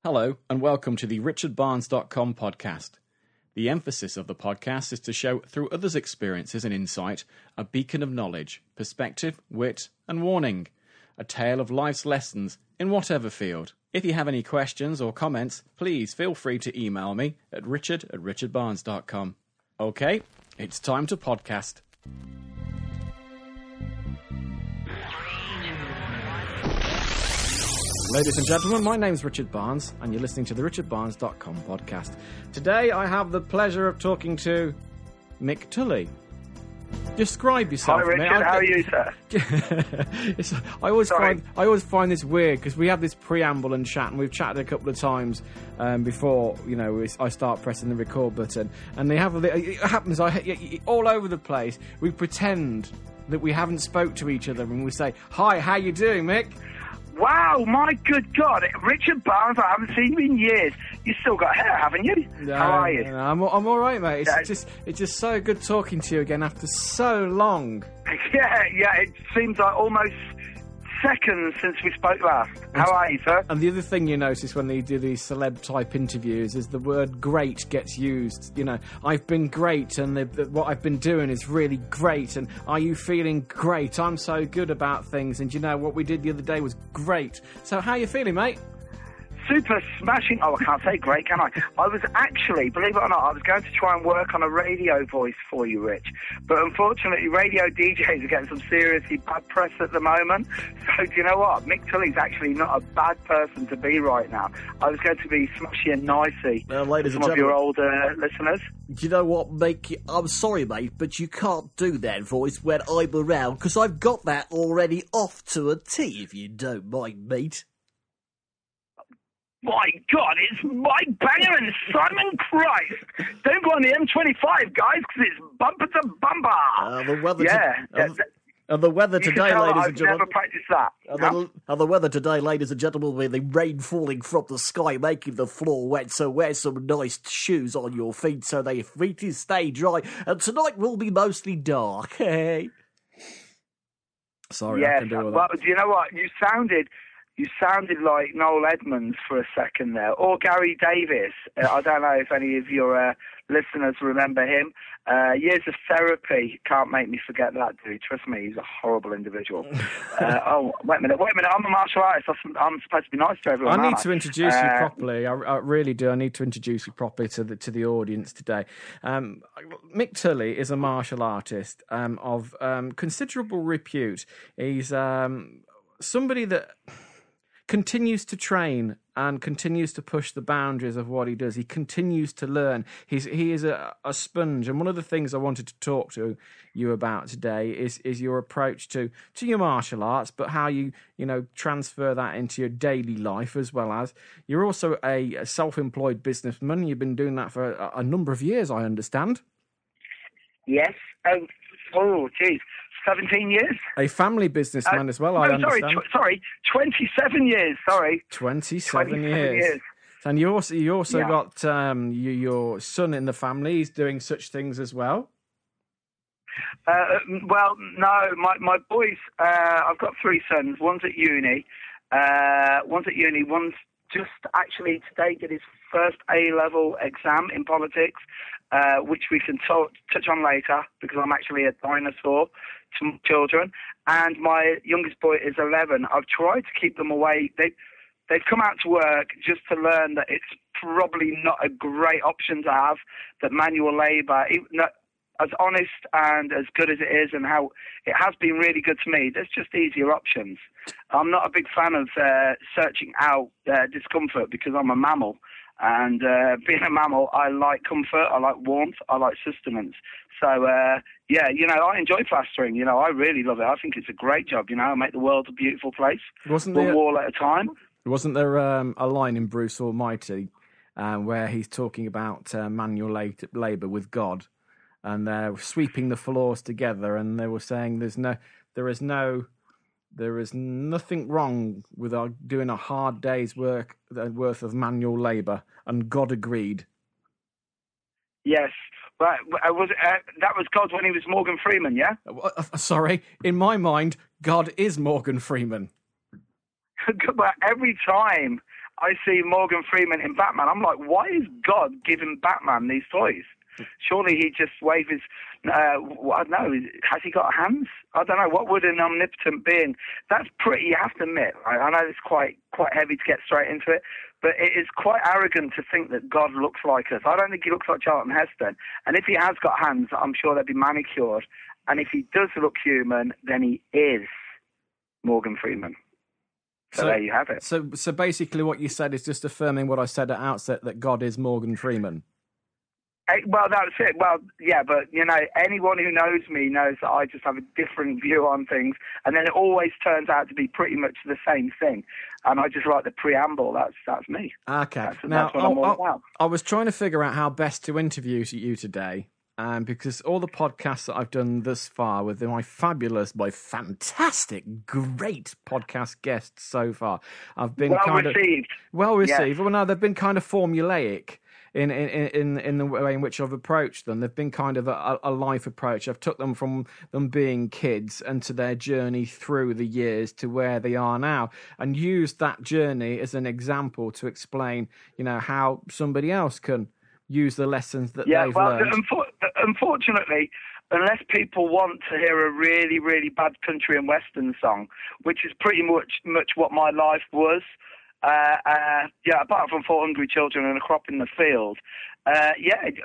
Hello, and welcome to the richardbarnes.com podcast. The emphasis of the podcast is to show, through others' experiences and insight, a beacon of knowledge, perspective, wit, and warning. A tale of life's lessons in whatever field. If you have any questions or comments, please feel free to email me at richard@richardbarnes.com. Okay, it's time to podcast. Ladies and gentlemen, my name's Richard Barnes, and you're listening to the richardbarnes.com podcast. Today, I have the pleasure of talking to Mick Tully. Describe yourself. Hi, Richard. How are you, sir? I always find this weird because we have this preamble and chat, and we've chatted a couple of times before. You know, I start pressing the record button, and it happens all over the place. We pretend that we haven't spoke to each other, and we say, "Hi, how you doing, Mick?" Wow, my good God. Richard Barnes, I haven't seen you in years. You've still got hair, haven't you? How are you? I'm all right, mate. It's just so good talking to you again after so long. Yeah, it seems like almost seconds since we spoke last. How are you, sir? And the other thing you notice when they do these celeb-type interviews is the word great gets used. You know, I've been great, and what I've been doing is really great, and are you feeling great? I'm so good about things, and you know, what we did the other day was great. So how are you feeling, mate? Super smashing. Oh, I can't say great, can I? I was actually, believe it or not, I was going to try and work on a radio voice for you, Rich. But unfortunately, radio DJs are getting some seriously bad press at the moment. So do you know what? Mick Tully's actually not a bad person to be right now. I was going to be smushy and nicey ladies some and of your gentlemen, old listeners. Do you know what, Mick? I'm sorry, mate, but you can't do that voice when I'm around, because I've got that already off to a T, if you don't mind, mate. My God, it's Mike Banger and Simon Christ. Don't go on the M25, guys, because it's bumper to bumper. The weather today, ladies and gentlemen. I've never practiced that. And the weather today, ladies and gentlemen, with the rain falling from the sky, making the floor wet. So wear some nice shoes on your feet so their feet stay dry. And tonight will be mostly dark. Hey. Sorry, yes, I can do all that. Well, do you know what? You sounded like Noel Edmonds for a second there, or Gary Davis. I don't know if any of your listeners remember him. Years of therapy can't make me forget that dude. Trust me, he's a horrible individual. Wait a minute. I'm a martial artist. I'm supposed to be nice to everyone. I need to introduce you properly. I really do. I need to introduce you properly to the audience today. Mick Tully is a martial artist of considerable repute. He's somebody that continues to train and continues to push the boundaries of what he does. He continues to learn. He is a sponge. And one of the things I wanted to talk to you about today is your approach to your martial arts, but how you transfer that into your daily life, as well as you're also a self-employed businessman. You've been doing that for a number of years, I understand. Yes. Oh, geez. 17 years. A family businessman as well, I understand. Sorry, 27 years, sorry. 27 years. And you also got your son in the family. He's doing such things as well. Well, no, my boys, I've got three sons. One's at uni. One's just actually today did his first A-level exam in politics, which we can touch on later, because I'm actually a dinosaur to children. And my youngest boy is 11. I've tried to keep them away. They've come out to work just to learn that it's probably not a great option to have, that manual labour, as honest and as good as it is, and how it has been really good to me, there's just easier options. I'm not a big fan of searching out discomfort, because I'm a mammal. And being a mammal, I like comfort, I like warmth, I like sustenance. So, I enjoy plastering. I really love it. I think it's a great job, make the world a beautiful place. One wall at a time. Wasn't there a line in Bruce Almighty where he's talking about manual labour with God, and they're sweeping the floors together, and they were saying there is nothing wrong with doing a hard day's worth of manual labour, and God agreed. Yes, but that was God when he was Morgan Freeman, yeah? Sorry, in my mind, God is Morgan Freeman. But every time I see Morgan Freeman in Batman. I'm like, why is God giving Batman these toys? Surely he just wave his, I don't know, has he got hands? I don't know. What would an omnipotent being, that's pretty, you have to admit, right? I know it's quite heavy to get straight into it, but it is quite arrogant to think that God looks like us. I don't think he looks like Charlton Heston. And if he has got hands, I'm sure they'll be manicured. And if he does look human, then he is Morgan Freeman. So there you have it. So basically what you said is just affirming what I said at outset, that God is Morgan Freeman. Well, that's it. Well, yeah, but, anyone who knows me knows that I just have a different view on things, and then it always turns out to be pretty much the same thing. And I just like the preamble. That's me. Okay. That's Now, what I'm all about. I was trying to figure out how best to interview you today, because all the podcasts that I've done thus far with my fantastic, great podcast guests so far, I've been well received. Yes. Well, no, they've been kind of formulaic. In the way in which I've approached them. They've been kind of a life approach. I've took them from them being kids and to their journey through the years to where they are now, and used that journey as an example to explain, how somebody else can use the lessons that they've learned. Unfortunately, unless people want to hear a really, really bad country and western song, which is pretty much what my life was, apart from 4 hungry children and a crop in the field, but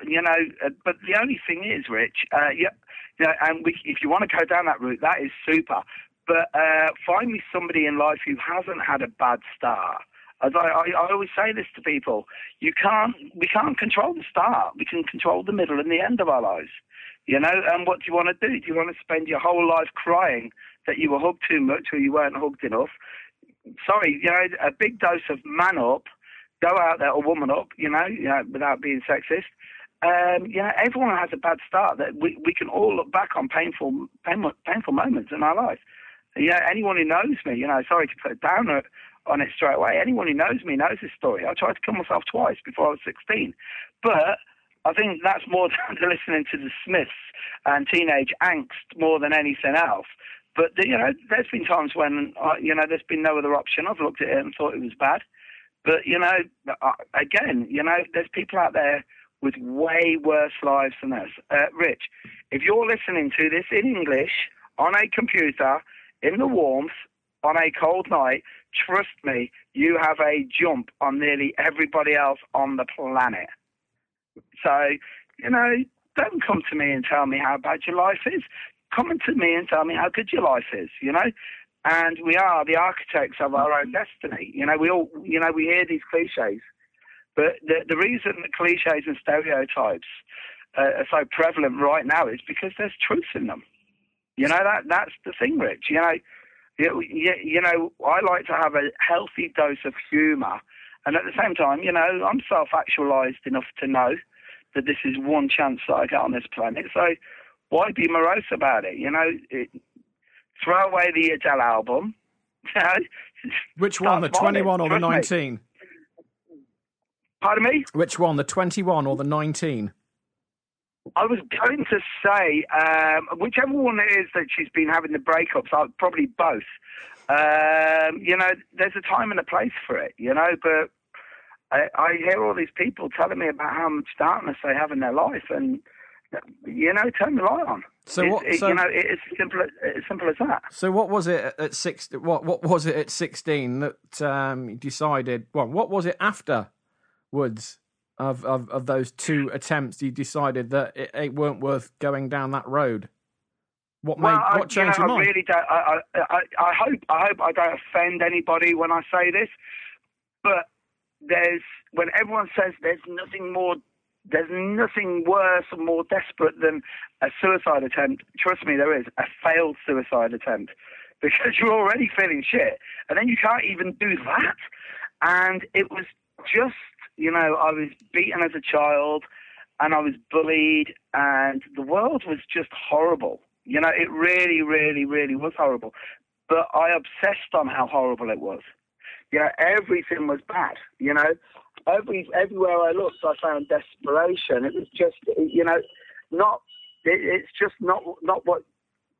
the only thing is, Rich, and if you want to go down that route, that is super. But find me somebody in life who hasn't had a bad start. As I always say this to people, we can't control the start. We can control the middle and the end of our lives. And what do you want to do? Do you want to spend your whole life crying that you were hugged too much or you weren't hugged enough? Sorry, a big dose of man up, go out there or woman up, without being sexist. Everyone has a bad start. That we can all look back on painful moments in our life. Anyone who knows me, sorry to put it down on it straight away. Anyone who knows me knows this story. I tried to kill myself twice before I was 16, but I think that's more down to listening to the Smiths and teenage angst more than anything else. But, there's been times when, there's been no other option. I've looked at it and thought it was bad. But, again, there's people out there with way worse lives than us. Rich, if you're listening to this in English, on a computer, in the warmth, on a cold night, trust me, you have a jump on nearly everybody else on the planet. So, don't come to me and tell me how bad your life is. Come to me and tell me how good your life is, And we are the architects of our own destiny. We hear these cliches. But the reason that cliches and stereotypes are so prevalent right now is because there's truth in them. That's the thing, Rich. I like to have a healthy dose of humour. And at the same time, I'm self-actualised enough to know that this is one chance that I get on this planet. So why be morose about it? Throw away the Adele album. Which one, the 21 or the 19? Pardon me? Which one, the 21 or the 19? I was going to say, whichever one it is that she's been having the breakups, probably both. There's a time and a place for it, but I hear all these people telling me about how much darkness they have in their life, and, turn the light on. It's simple as that. So what was it at 16? What was it at 16 that you decided? Well, what was it afterwards of those two attempts? You decided that it weren't worth going down that road. What changed your mind? I really don't. I hope I don't offend anybody when I say this, but when everyone says there's nothing worse and more desperate than a suicide attempt. Trust me, there is a failed suicide attempt, because you're already feeling shit, and then you can't even do that. And it was just, I was beaten as a child, and I was bullied, and the world was just horrible. It really, really, really was horrible. But I obsessed on how horrible it was. Everything was bad. Everywhere I looked, I found desperation. It was just, it's just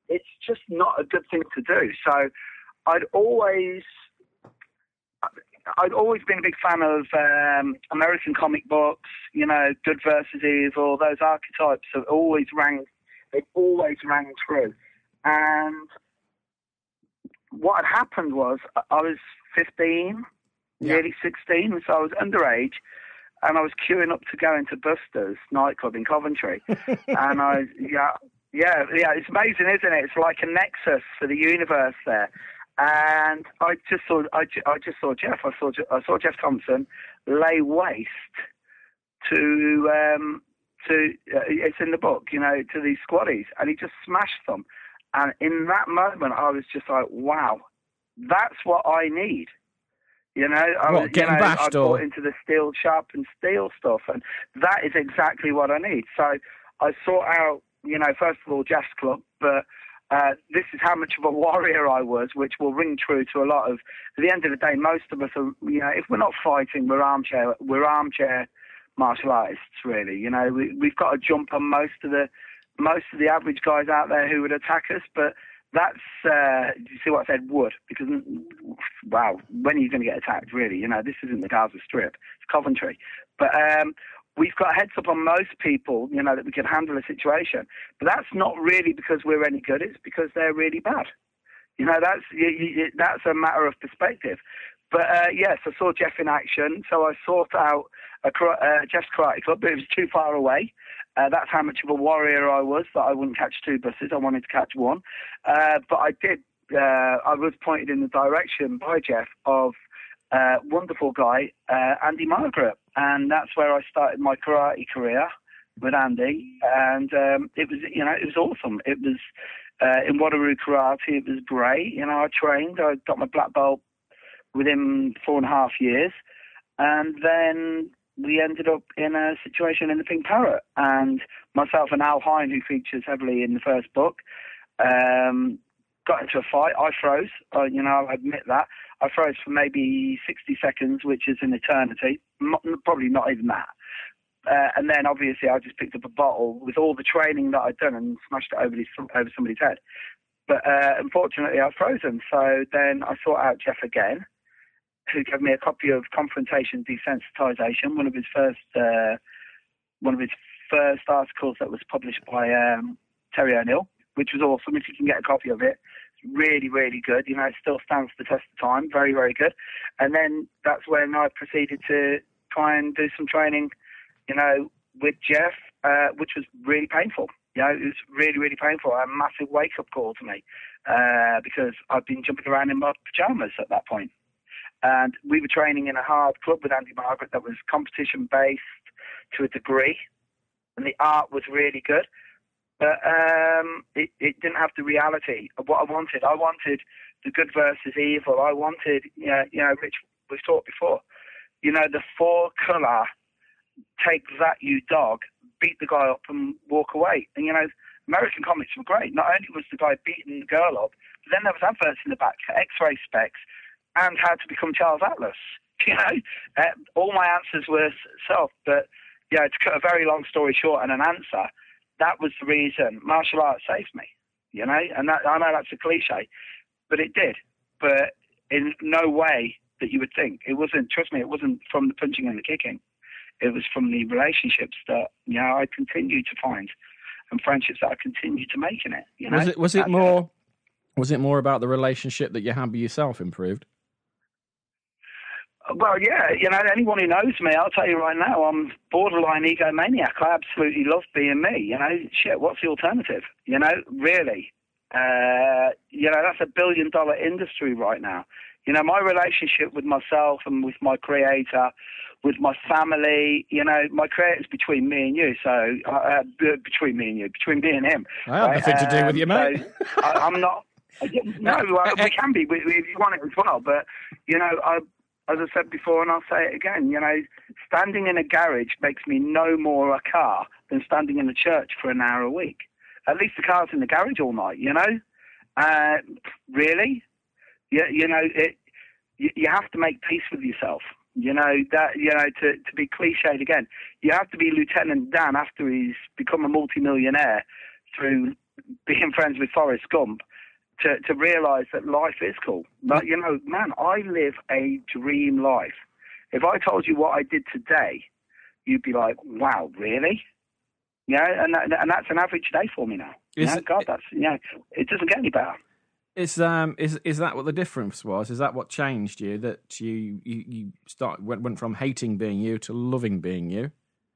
not a good thing to do. So I'd always, I'd always been a big fan of American comic books, you know, good versus evil. Those archetypes have always rang true. And what had happened was I was 15, nearly 16, so I was underage, and I was queuing up to go into Buster's nightclub in Coventry. And it's amazing, isn't it? It's like a nexus for the universe there. And I just saw Jeff. I saw Jeff Thompson lay waste to it's in the book, you know, to these squaddies, and he just smashed them. And in that moment, I was just like, wow, that's what I need. You know, I bought into the steel shop and steel stuff, and that is exactly what I need. So I sought out, you know, first of all, Jeff's club, but this is how much of a warrior I was, which will ring true to a lot of. At the end of the day, most of us are, you know, if we're not fighting, we're armchair martial artists, really. You know, we've got to jump on most of the average guys out there who would attack us, but that's, you see what I said, would, because, wow, when are you going to get attacked, really? You know, this isn't the Gaza Strip, it's Coventry. But we've got heads up on most people, you know, that we can handle a situation. But that's not really because we're any good, it's because they're really bad. You know, that's a matter of perspective. But, yes, I saw Jeff in action, so I sought out Jeff's Karate Club, but it was too far away. That's how much of a warrior I was, that I wouldn't catch two buses. I wanted to catch one. But I did. I was pointed in the direction by Jeff of wonderful guy, Andy Margaret. And that's where I started my karate career with Andy. And it was awesome. It was in Waterloo Karate. It was great. You know, I trained. I got my black belt within 4.5 years. And then we ended up in a situation in the Pink Parrot, and myself and Al Hine, who features heavily in the first book, got into a fight. I froze, I'll admit that. I froze for maybe 60 seconds, which is an eternity, probably not even that. And then, obviously, I just picked up a bottle with all the training that I'd done and smashed it over somebody's head. But unfortunately, I froze him. So then I sought out Jeff again, who gave me a copy of Confrontation Desensitization, one of his first articles that was published by Terry O'Neill, which was awesome. If you can get a copy of it, it's really, really good. You know, it still stands the test of time. Very, very good. And then that's when I proceeded to try and do some training, you know, with Jeff, which was really painful. You know, it was really, really painful. A massive wake-up call to me because I'd been jumping around in my pajamas at that point. And we were training in a hard club with Andy Margaret that was competition-based to a degree, and the art was really good. But it didn't have the reality of what I wanted. I wanted the good versus evil. I wanted, you know, Rich, we've talked before, you know, the four-colour, take that, you dog, beat the guy up and walk away. And, you know, American comics were great. Not only was the guy beating the girl up, but then there was adverts in the back for X-ray specs and how to become Charles Atlas. You know, all my answers were self. But, yeah, to cut a very long story short and an answer, that was the reason martial arts saved me, you know. And that, I know that's a cliche, but it did. But in no way that you would think. It wasn't, trust me, it wasn't from the punching and the kicking. It was from the relationships that, you know, I continue to find and friendships that I continue to make in it. You know? Was it more about the relationship that you had with yourself improved? Well, yeah, you know, anyone who knows me, I'll tell you right now, I'm borderline egomaniac. I absolutely love being me, you know. Shit, what's the alternative? You know, really. You know, that's $1 billion industry right now. You know, my relationship with myself and with my creator, with my family, you know, my creator's between me and you, so between me and him. I have nothing to do with you, mate. So I'm not. No, we can be. We want it as well, but you know, as I said before, and I'll say it again, you know, standing in a garage makes me no more a car than standing in a church for an hour a week. At least the car's in the garage all night, you know. Really, you know, you have to make peace with yourself. You know, that, you know, to be cliched again, you have to be Lieutenant Dan after he's become a multimillionaire through being friends with Forrest Gump to realise that life is cool. But, you know, man, I live a dream life. If I told you what I did today, you'd be like, wow, really? Yeah, and that's an average day for me now. God, that's, it doesn't get any better. Is that what the difference was? Is that what changed you? That you went from hating being you to loving being you?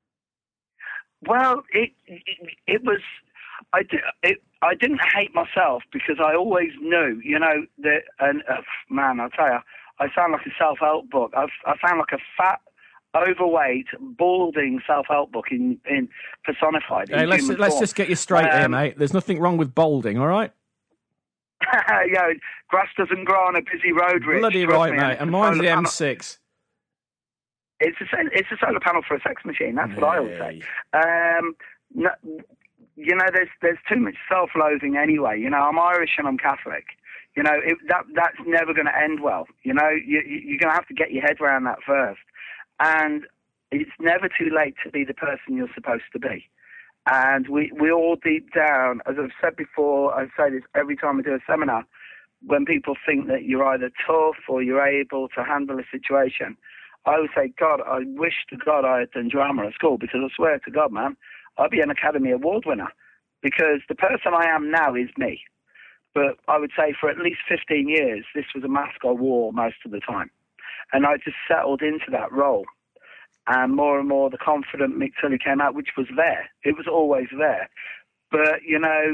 Well, it was. I didn't hate myself because I always knew, you know, that. And man, I'll tell you, I sound like a self-help book. I sound like a fat, overweight, balding self-help book in personified. Hey, let's just get you straight here, mate. There's nothing wrong with balding, all right? Yeah, grass doesn't grow on a busy road, Rich. Bloody right, mate. And mine's the M6. It's a solar panel for a sex machine. That's what I always say. No, you know, there's too much self-loathing anyway. You know, I'm Irish and I'm Catholic. You know, that's never going to end well. You know, you're going to have to get your head around that first. And it's never too late to be the person you're supposed to be. And we all deep down, as I've said before, I say this every time I do a seminar, when people think that you're either tough or you're able to handle a situation, I would say, God, I wish to God I had done drama at school, because I swear to God, man, I'd be an Academy Award winner, because the person I am now is me. But I would say for at least 15 years, this was a mask I wore most of the time. And I just settled into that role. And more the confident Mick Tully came out, which was there. It was always there. But, you know,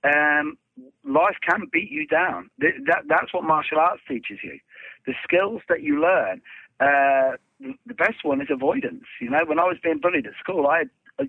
life can beat you down. That's what martial arts teaches you. The skills that you learn, the best one is avoidance. You know, when I was being bullied at school, I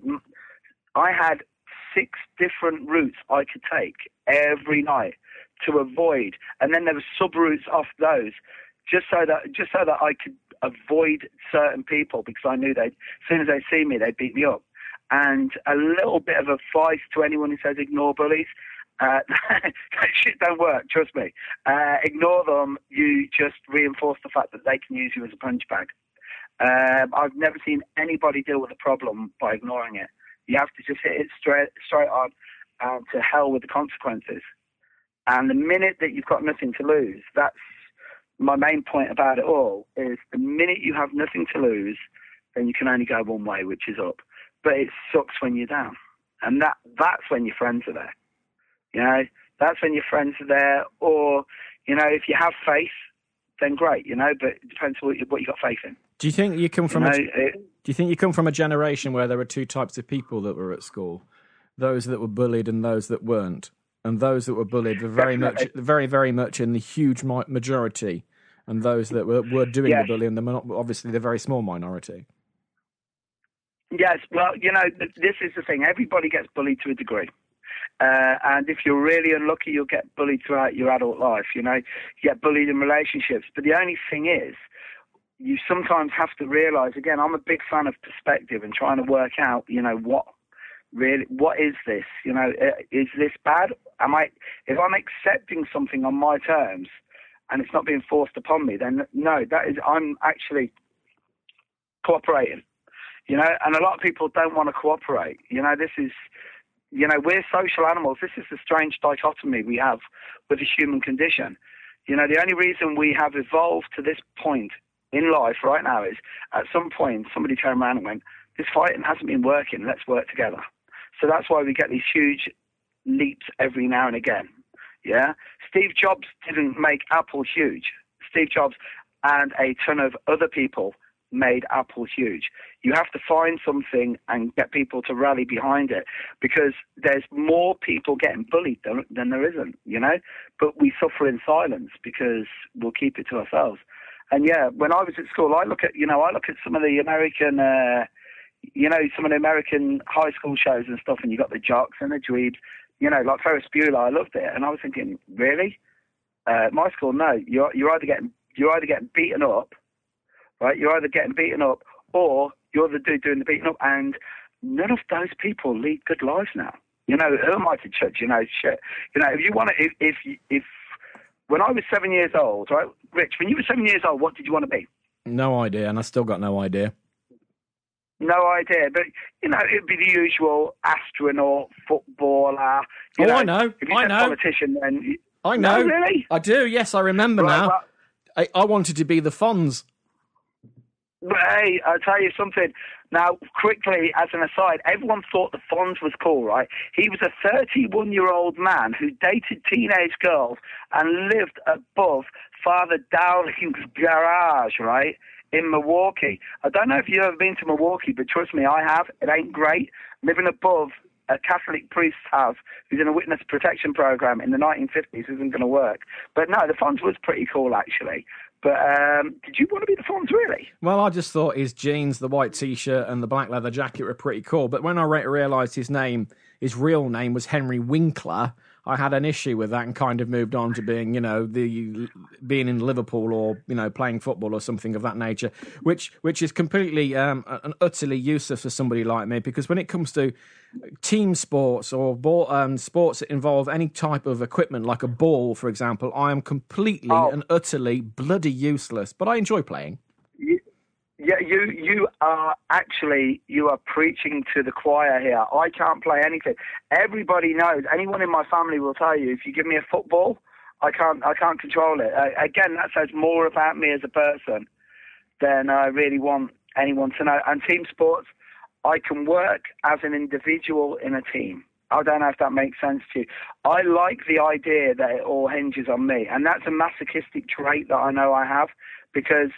had 6 different routes I could take every night to avoid. And then there were sub-routes off those, just so that I could avoid certain people, because I knew as soon as they see me, they'd beat me up. And a little bit of advice to anyone who says ignore bullies, that shit don't work, trust me. Ignore them, you just reinforce the fact that they can use you as a punch bag. I've never seen anybody deal with a problem by ignoring it. You have to just hit it straight on, and to hell with the consequences. And the minute that you've got nothing to lose, that's my main point about it all, is the minute you have nothing to lose, then you can only go one way, which is up. But it sucks when you're down. And that's when your friends are there. You know, that's when your friends are there. Or, you know, if you have faith, then great, you know, but it depends what you got faith in. Do you think you come from do you think you come from a generation where there were 2 types of people that were at school? Those that were bullied and those that weren't. And those that were bullied were very much in the huge majority, and those that were doing the bullying, obviously the very small minority. Yes, well, you know, this is the thing. Everybody gets bullied to a degree. And if you're really unlucky, you'll get bullied throughout your adult life. You know, you get bullied in relationships. But the only thing is, you sometimes have to realise, again, I'm a big fan of perspective and trying to work out, you know, what is this? You know, is this bad? If I'm accepting something on my terms and it's not being forced upon me, then no, I'm actually cooperating. You know, and a lot of people don't want to cooperate. You know, we're social animals. This is the strange dichotomy we have with the human condition. You know, the only reason we have evolved to this point in life right now is at some point somebody turned around and went, this fighting hasn't been working, let's work together. So that's why we get these huge leaps every now and again. Yeah? Steve Jobs didn't make Apple huge. Steve Jobs and a ton of other people made Apple huge. You have to find something and get people to rally behind it, because there's more people getting bullied than there isn't, you know? But we suffer in silence because we'll keep it to ourselves. And yeah, when I was at school, I look at some of the American, some of the American high school shows and stuff, and you got the jocks and the dweebs, you know, like Ferris Bueller. I loved it, and I was thinking, really? My school, no. You're either getting beaten up, right? You're either getting beaten up, or you're the dude doing the beating up, and none of those people lead good lives now. You know, who am I to judge? You know, shit. You know, if you want to, if when I was 7 years old, right, Rich, when you were 7 years old, what did you want to be? No idea, and I still got no idea. No idea, but, you know, it'd be the usual astronaut, footballer. I know. If you said politician, then... I know. No, really? I do. Yes, I remember now. Well, I wanted to be the Fonz. but hey, I'll tell you something. Now, quickly, as an aside, everyone thought the Fonz was cool, right? He was a 31-year-old man who dated teenage girls and lived above Father Dowling's garage, right, in Milwaukee. I don't know if you've ever been to Milwaukee, but trust me, I have. It ain't great. Living above a Catholic priest's house who's in a witness protection program in the 1950s isn't going to work. But no, the Fonz was pretty cool, actually. But did you want to be the Fonz, really? Well, I just thought his jeans, the white T-shirt and the black leather jacket were pretty cool. But when I realised his real name was Henry Winkler, I had an issue with that and kind of moved on to being, being in Liverpool or, playing football or something of that nature, which is completely and utterly useless for somebody like me, because when it comes to team sports or sports that involve any type of equipment, like a ball, for example, I am completely and utterly bloody useless, but I enjoy playing. Yeah, you are preaching to the choir here. I can't play anything. Everybody knows. Anyone in my family will tell you, if you give me a football, I can't control it. Again, that says more about me as a person than I really want anyone to know. And team sports, I can work as an individual in a team. I don't know if that makes sense to you. I like the idea that it all hinges on me, and that's a masochistic trait that I know I have, because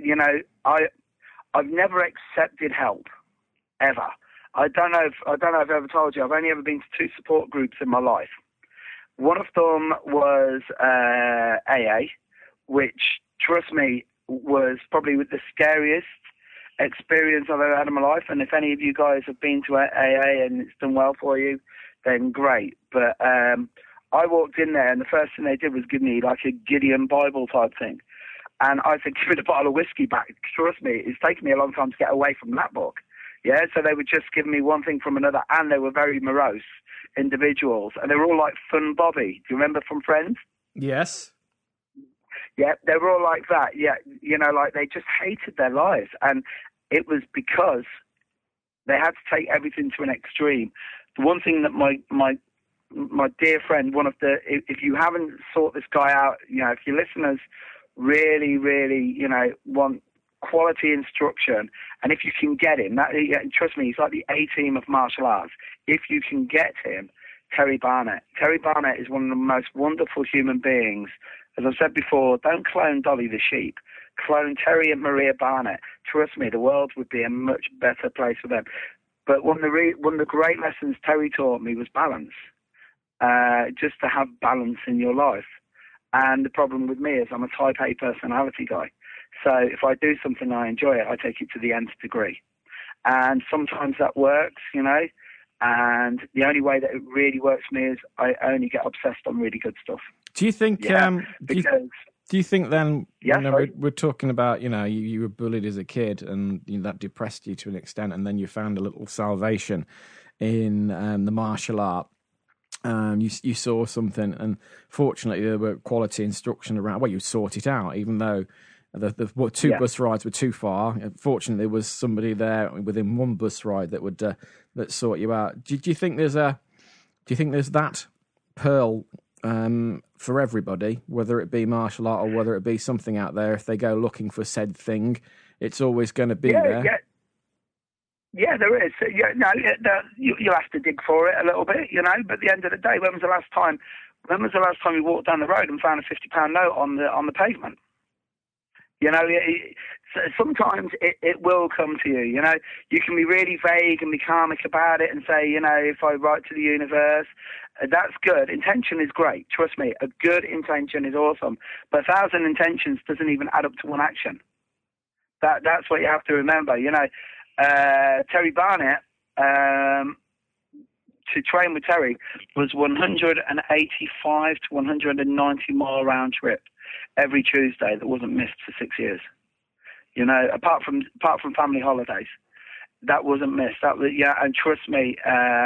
I've never accepted help, ever. I don't know if I've ever told you. I've only ever been to 2 support groups in my life. One of them was AA, which, trust me, was probably the scariest experience I've ever had in my life. And if any of you guys have been to AA and it's done well for you, then great. But I walked in there, and the first thing they did was give me like a Gideon Bible type thing. And I said, give me the bottle of whiskey back. Trust me, it's taken me a long time to get away from that book. Yeah, so they would just give me one thing from another, and they were very morose individuals. And they were all like Fun Bobby. Do you remember from Friends? Yes. Yeah, they were all like that. Yeah, like they just hated their lives. And it was because they had to take everything to an extreme. The one thing that my dear friend, if you haven't sought this guy out, if your listeners really, really, want quality instruction, and if you can get him, trust me, he's like the A-team of martial arts. If you can get him, Terry Barnett. Terry Barnett is one of the most wonderful human beings. As I've said before, don't clone Dolly the sheep. Clone Terry and Maria Barnett. Trust me, the world would be a much better place for them. But one of the great lessons Terry taught me was balance. Just to have balance in your life. And the problem with me is I'm a type A personality guy. So if I do something I enjoy it, I take it to the nth degree. And sometimes that works, and the only way that it really works for me is I only get obsessed on really good stuff. Do you think, do you think then, we're talking about, you were bullied as a kid and that depressed you to an extent, and then you found a little salvation in the martial art. You saw something, and fortunately there were quality instruction around. Well, you sort it out, even though the bus rides were too far. Fortunately, there was somebody there within one bus ride that would that sort you out. Do you think there's that pearl for everybody, whether it be martial art or whether it be something out there? If they go looking for said thing, it's always going to be there. Yeah. Yeah, there is. You'll have to dig for it a little bit, But at the end of the day, when was the last time you walked down the road and found a £50 note on the pavement? Sometimes it will come to you. You can be really vague and be karmic about it and say, if I write to the universe, that's good. Intention is great. Trust me, a good intention is awesome. But 1,000 intentions doesn't even add up to one action. That's what you have to remember. Terry Barnett, to train with Terry, was 185 to 190 mile round trip every Tuesday that wasn't missed for 6 years. Apart from family holidays, that wasn't missed. And trust me,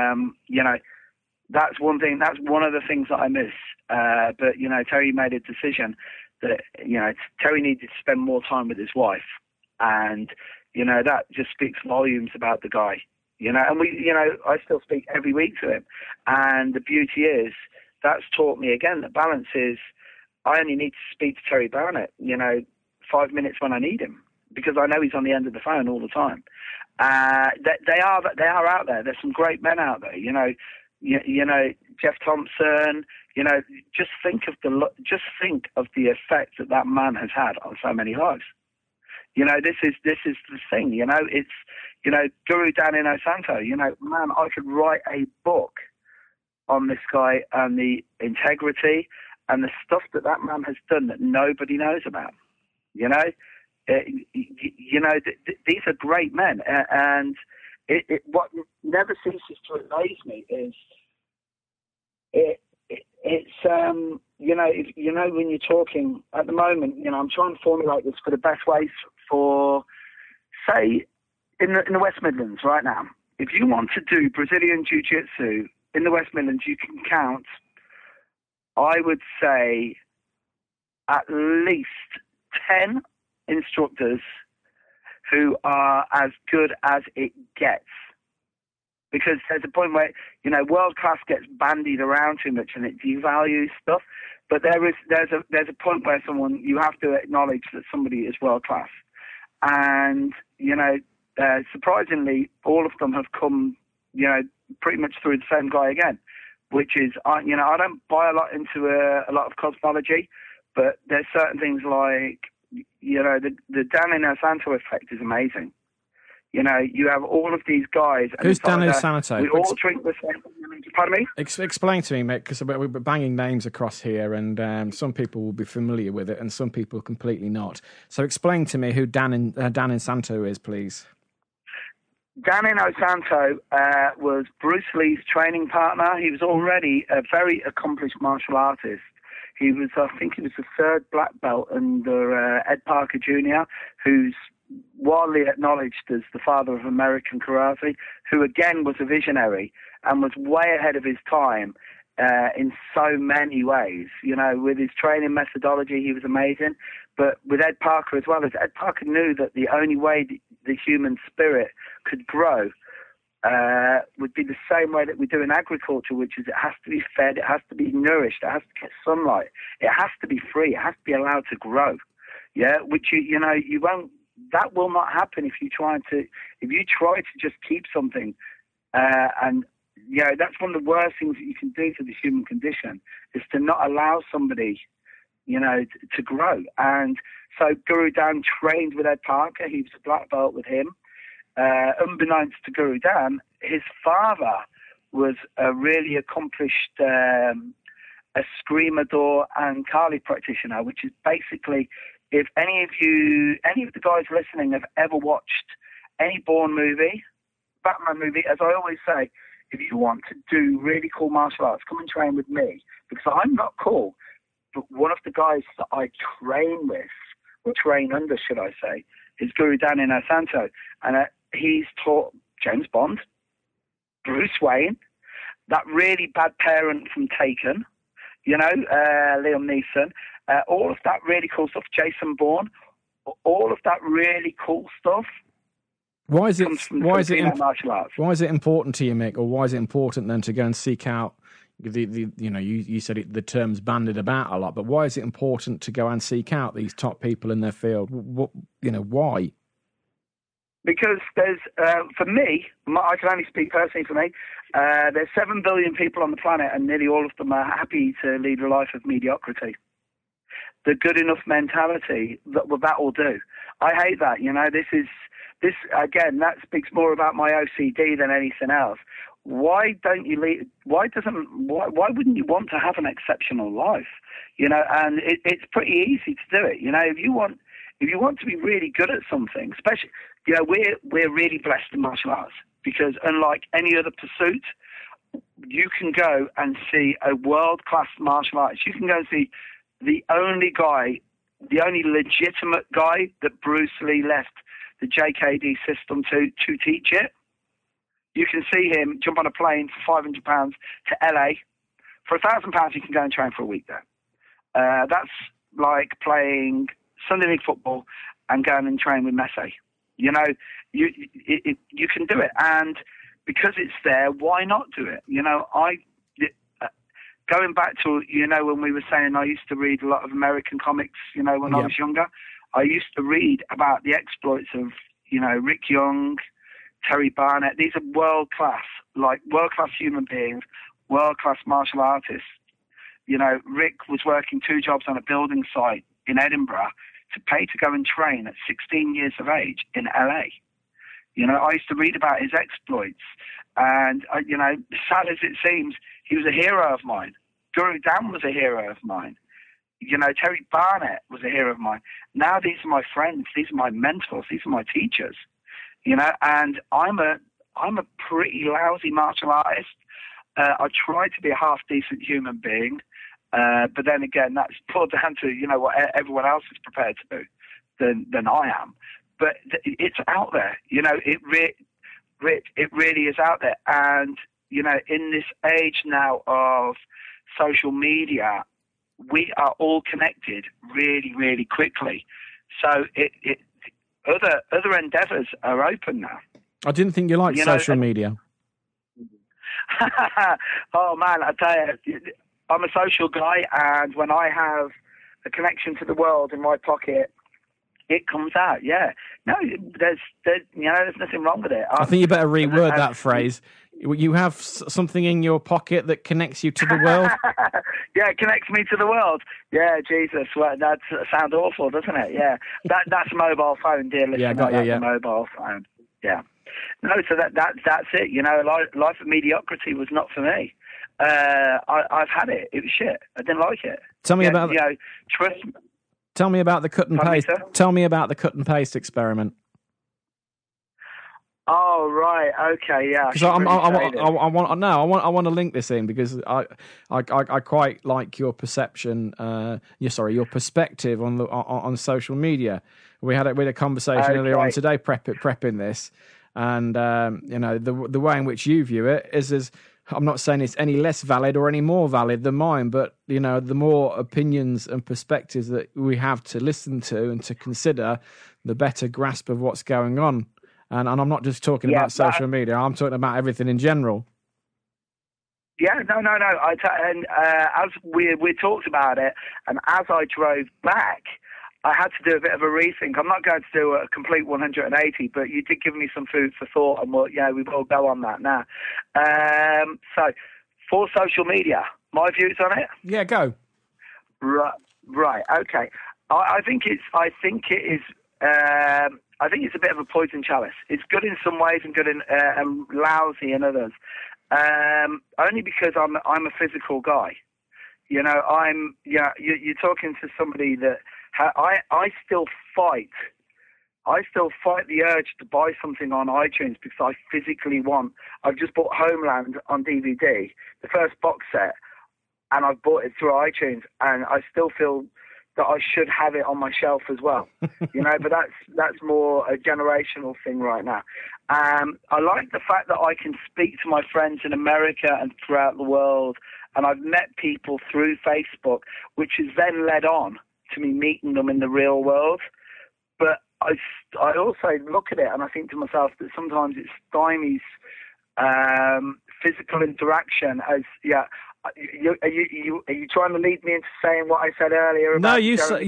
that's one thing. That's one of the things that I miss. But Terry made a decision that Terry needed to spend more time with his wife, and that just speaks volumes about the guy, and I still speak every week to him. And the beauty is that's taught me again that balance is, I only need to speak to Terry Barnett, 5 minutes when I need him, because I know he's on the end of the phone all the time. They are out there. There's some great men out there. Jeff Thompson. Just think of the effect that man has had on so many lives. This is the thing. It's Guru Dan Inosanto. Man, I could write a book on this guy and the integrity and the stuff that man has done that nobody knows about. These are great men, and what never ceases to amaze me is it's when you're talking at the moment, I'm trying to formulate this for the best ways for, say, in the West Midlands right now. If you want to do Brazilian Jiu-Jitsu in the West Midlands, you can count, I would say, at least 10 instructors who are as good as it gets. Because there's a point where, world class gets bandied around too much and it devalues stuff. But there's a point where you have to acknowledge that somebody is world class. And, surprisingly, all of them have come, pretty much through the same guy again, which is, I don't buy a lot into a lot of cosmology, but there's certain things like, the Dan Inosanto effect is amazing. You have all of these guys. Who's Dan Inosanto? We all drink the same. Pardon me? Explain to me, mate, because we're banging names across here, and some people will be familiar with it, and some people completely not. So explain to me who Dan Inosanto is, please. Dan Inosanto was Bruce Lee's training partner. He was already a very accomplished martial artist. He was, I think he was the third black belt under Ed Parker Jr., who's widely acknowledged as the father of American karate, who again was a visionary and was way ahead of his time in so many ways. With his training methodology, he was amazing. But with Ed Parker as well, as Ed Parker knew that the only way the human spirit could grow would be the same way that we do in agriculture, which is it has to be fed, it has to be nourished, it has to get sunlight, it has to be free, it has to be allowed to grow. Yeah, which you won't. That will not happen if you try to just keep something, and that's one of the worst things that you can do to the human condition, is to not allow somebody, to grow. And so Guru Dan trained with Ed Parker. He was a black belt with him. Unbeknownst to Guru Dan, his father was a really accomplished escrimador and Kali practitioner, which is basically, if any of the guys listening have ever watched any Bourne movie, Batman movie, as I always say, if you want to do really cool martial arts, come and train with me, because I'm not cool. But one of the guys that I train with, or train under, should I say, is Guru Dan Inosanto. And he's taught James Bond, Bruce Wayne, that really bad parent from Taken, Liam Neeson, all of that really cool stuff, Jason Bourne, all of that really cool stuff. Why is it martial arts? Why is it important to you, Mick, or why is it important then to go and seek out you said the term's bandied about a lot, but why is it important to go and seek out these top people in their field? Why? Because there's, for me, I can only speak personally for me, there's 7 billion people on the planet and nearly all of them are happy to lead a life of mediocrity. The good enough mentality, that will do. I hate that, this again, that speaks more about my OCD than anything else. Why don't you lead, why wouldn't you want to have an exceptional life? And it's pretty easy to do it. If you want to be really good at something, especially, we're really blessed in martial arts, because unlike any other pursuit, you can go and see a world-class martial artist. You can go and see the only legitimate guy that Bruce Lee left the JKD system to teach it. You can see him jump on a plane for £500 to LA. For £1,000, you can go and train for a week there. That's like playing Sunday League football and going and train with Messi. You can do it, and because it's there, why not do it? going back to, when we were saying I used to read a lot of American comics, when I was younger, I used to read about the exploits of, Rick Young, Terry Barnett. These are world-class human beings, world-class martial artists. Rick was working 2 jobs on a building site in Edinburgh to pay to go and train at 16 years of age in LA. I used to read about his exploits. And, sad as it seems, he was a hero of mine. Guru Dan was a hero of mine. Terry Barnett was a hero of mine. Now these are my friends. These are my mentors. These are my teachers. And I'm a pretty lousy martial artist. I try to be a half-decent human being. But then again, that's put down to, what everyone else is prepared to do than I am. But it's out there. It really is out there. And, in this age now of social media, we are all connected really, really quickly. So other endeavors are open now. I didn't think you liked social media. Oh, man, I tell you, I'm a social guy, and when I have a connection to the world in my pocket, it comes out. Yeah, no, there's nothing wrong with it. I think you better reword that phrase. You have something in your pocket that connects you to the world. Yeah, it connects me to the world. Yeah, Jesus, well, that sounds awful, doesn't it? Yeah, that's a mobile phone, dear listener. Yeah, got you. Yeah, a mobile phone. Yeah, no, so that's it. Life of mediocrity was not for me. I've had it. It was shit. I didn't like it. Tell me about trust. Tell me about the cut and paste. Tell me about the cut and paste experiment. Oh right, okay, yeah. Because I want to link this in because I quite like your perception. Your perspective on social media. We had a conversation earlier on today, prepping this, and the way in which you view it is as. I'm not saying it's any less valid or any more valid than mine, but, the more opinions and perspectives that we have to listen to and to consider, the better grasp of what's going on. And I'm not just talking about social media. I'm talking about everything in general. Yeah, no. As we talked about it, and as I drove back, I had to do a bit of a rethink. I'm not going to do a complete 180, but you did give me some food for thought, and we will go on that now. So, for social media, my views on it? Yeah, go. Right. Okay. I think it is. I think it's a bit of a poison chalice. It's good in some ways and good in and lousy in others. Only because I'm a physical guy. You're talking to somebody that. I still fight. I still fight the urge to buy something on iTunes because I physically want. I've just bought Homeland on DVD, the first box set, and I've bought it through iTunes, and I still feel that I should have it on my shelf as well. But that's more a generational thing right now. I like the fact that I can speak to my friends in America and throughout the world, and I've met people through Facebook, which has then led on to me meeting them in the real world. But I also look at it and I think to myself that sometimes it stymies physical interaction. Are you trying to lead me into saying what I said earlier about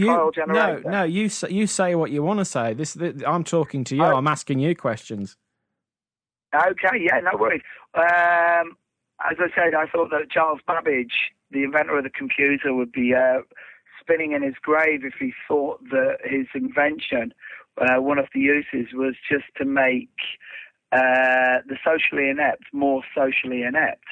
you say what you want to say. I'm talking to you. I'm asking you questions. Okay, yeah, no worries. As I said, I thought that Charles Babbage, the inventor of the computer, would be spinning in his grave if he thought that his invention, one of the uses, was just to make the socially inept more socially inept.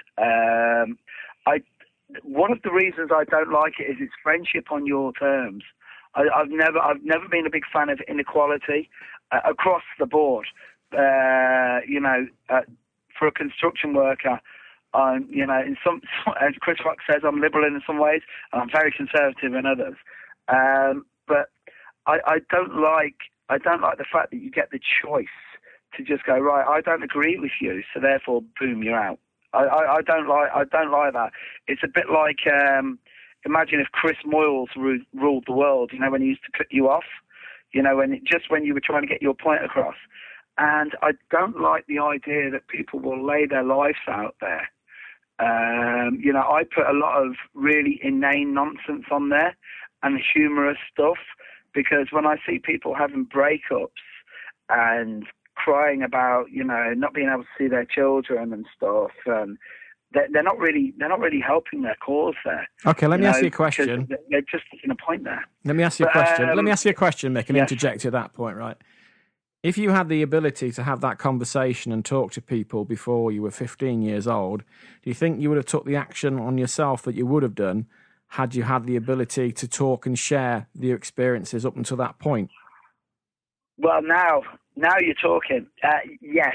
One of the reasons I don't like it is it's friendship on your terms. I've never been a big fan of inequality across the board. For a construction worker, in some, as Chris Rock says, I'm liberal in some ways, and I'm very conservative in others. But I don't like the fact that you get the choice to just go, right, I don't agree with you, so therefore, boom, you're out. I don't like that. It's a bit like imagine if Chris Moyles ruled the world. When he used to cut you off. When you were trying to get your point across. And I don't like the idea that people will lay their lives out there I put a lot of really inane nonsense on there and humorous stuff, because when I see people having breakups and crying about, not being able to see their children and stuff, they're not really helping their cause there. Okay, let me ask you a question. They're just making a point there. Let me ask you a question. Let me ask you a question, Mick, and interject at that point, right? If you had the ability to have that conversation and talk to people before you were 15 years old, do you think you would have took the action on yourself that you would have done had you had the ability to talk and share the experiences up until that point? Well, now you're talking. Yes,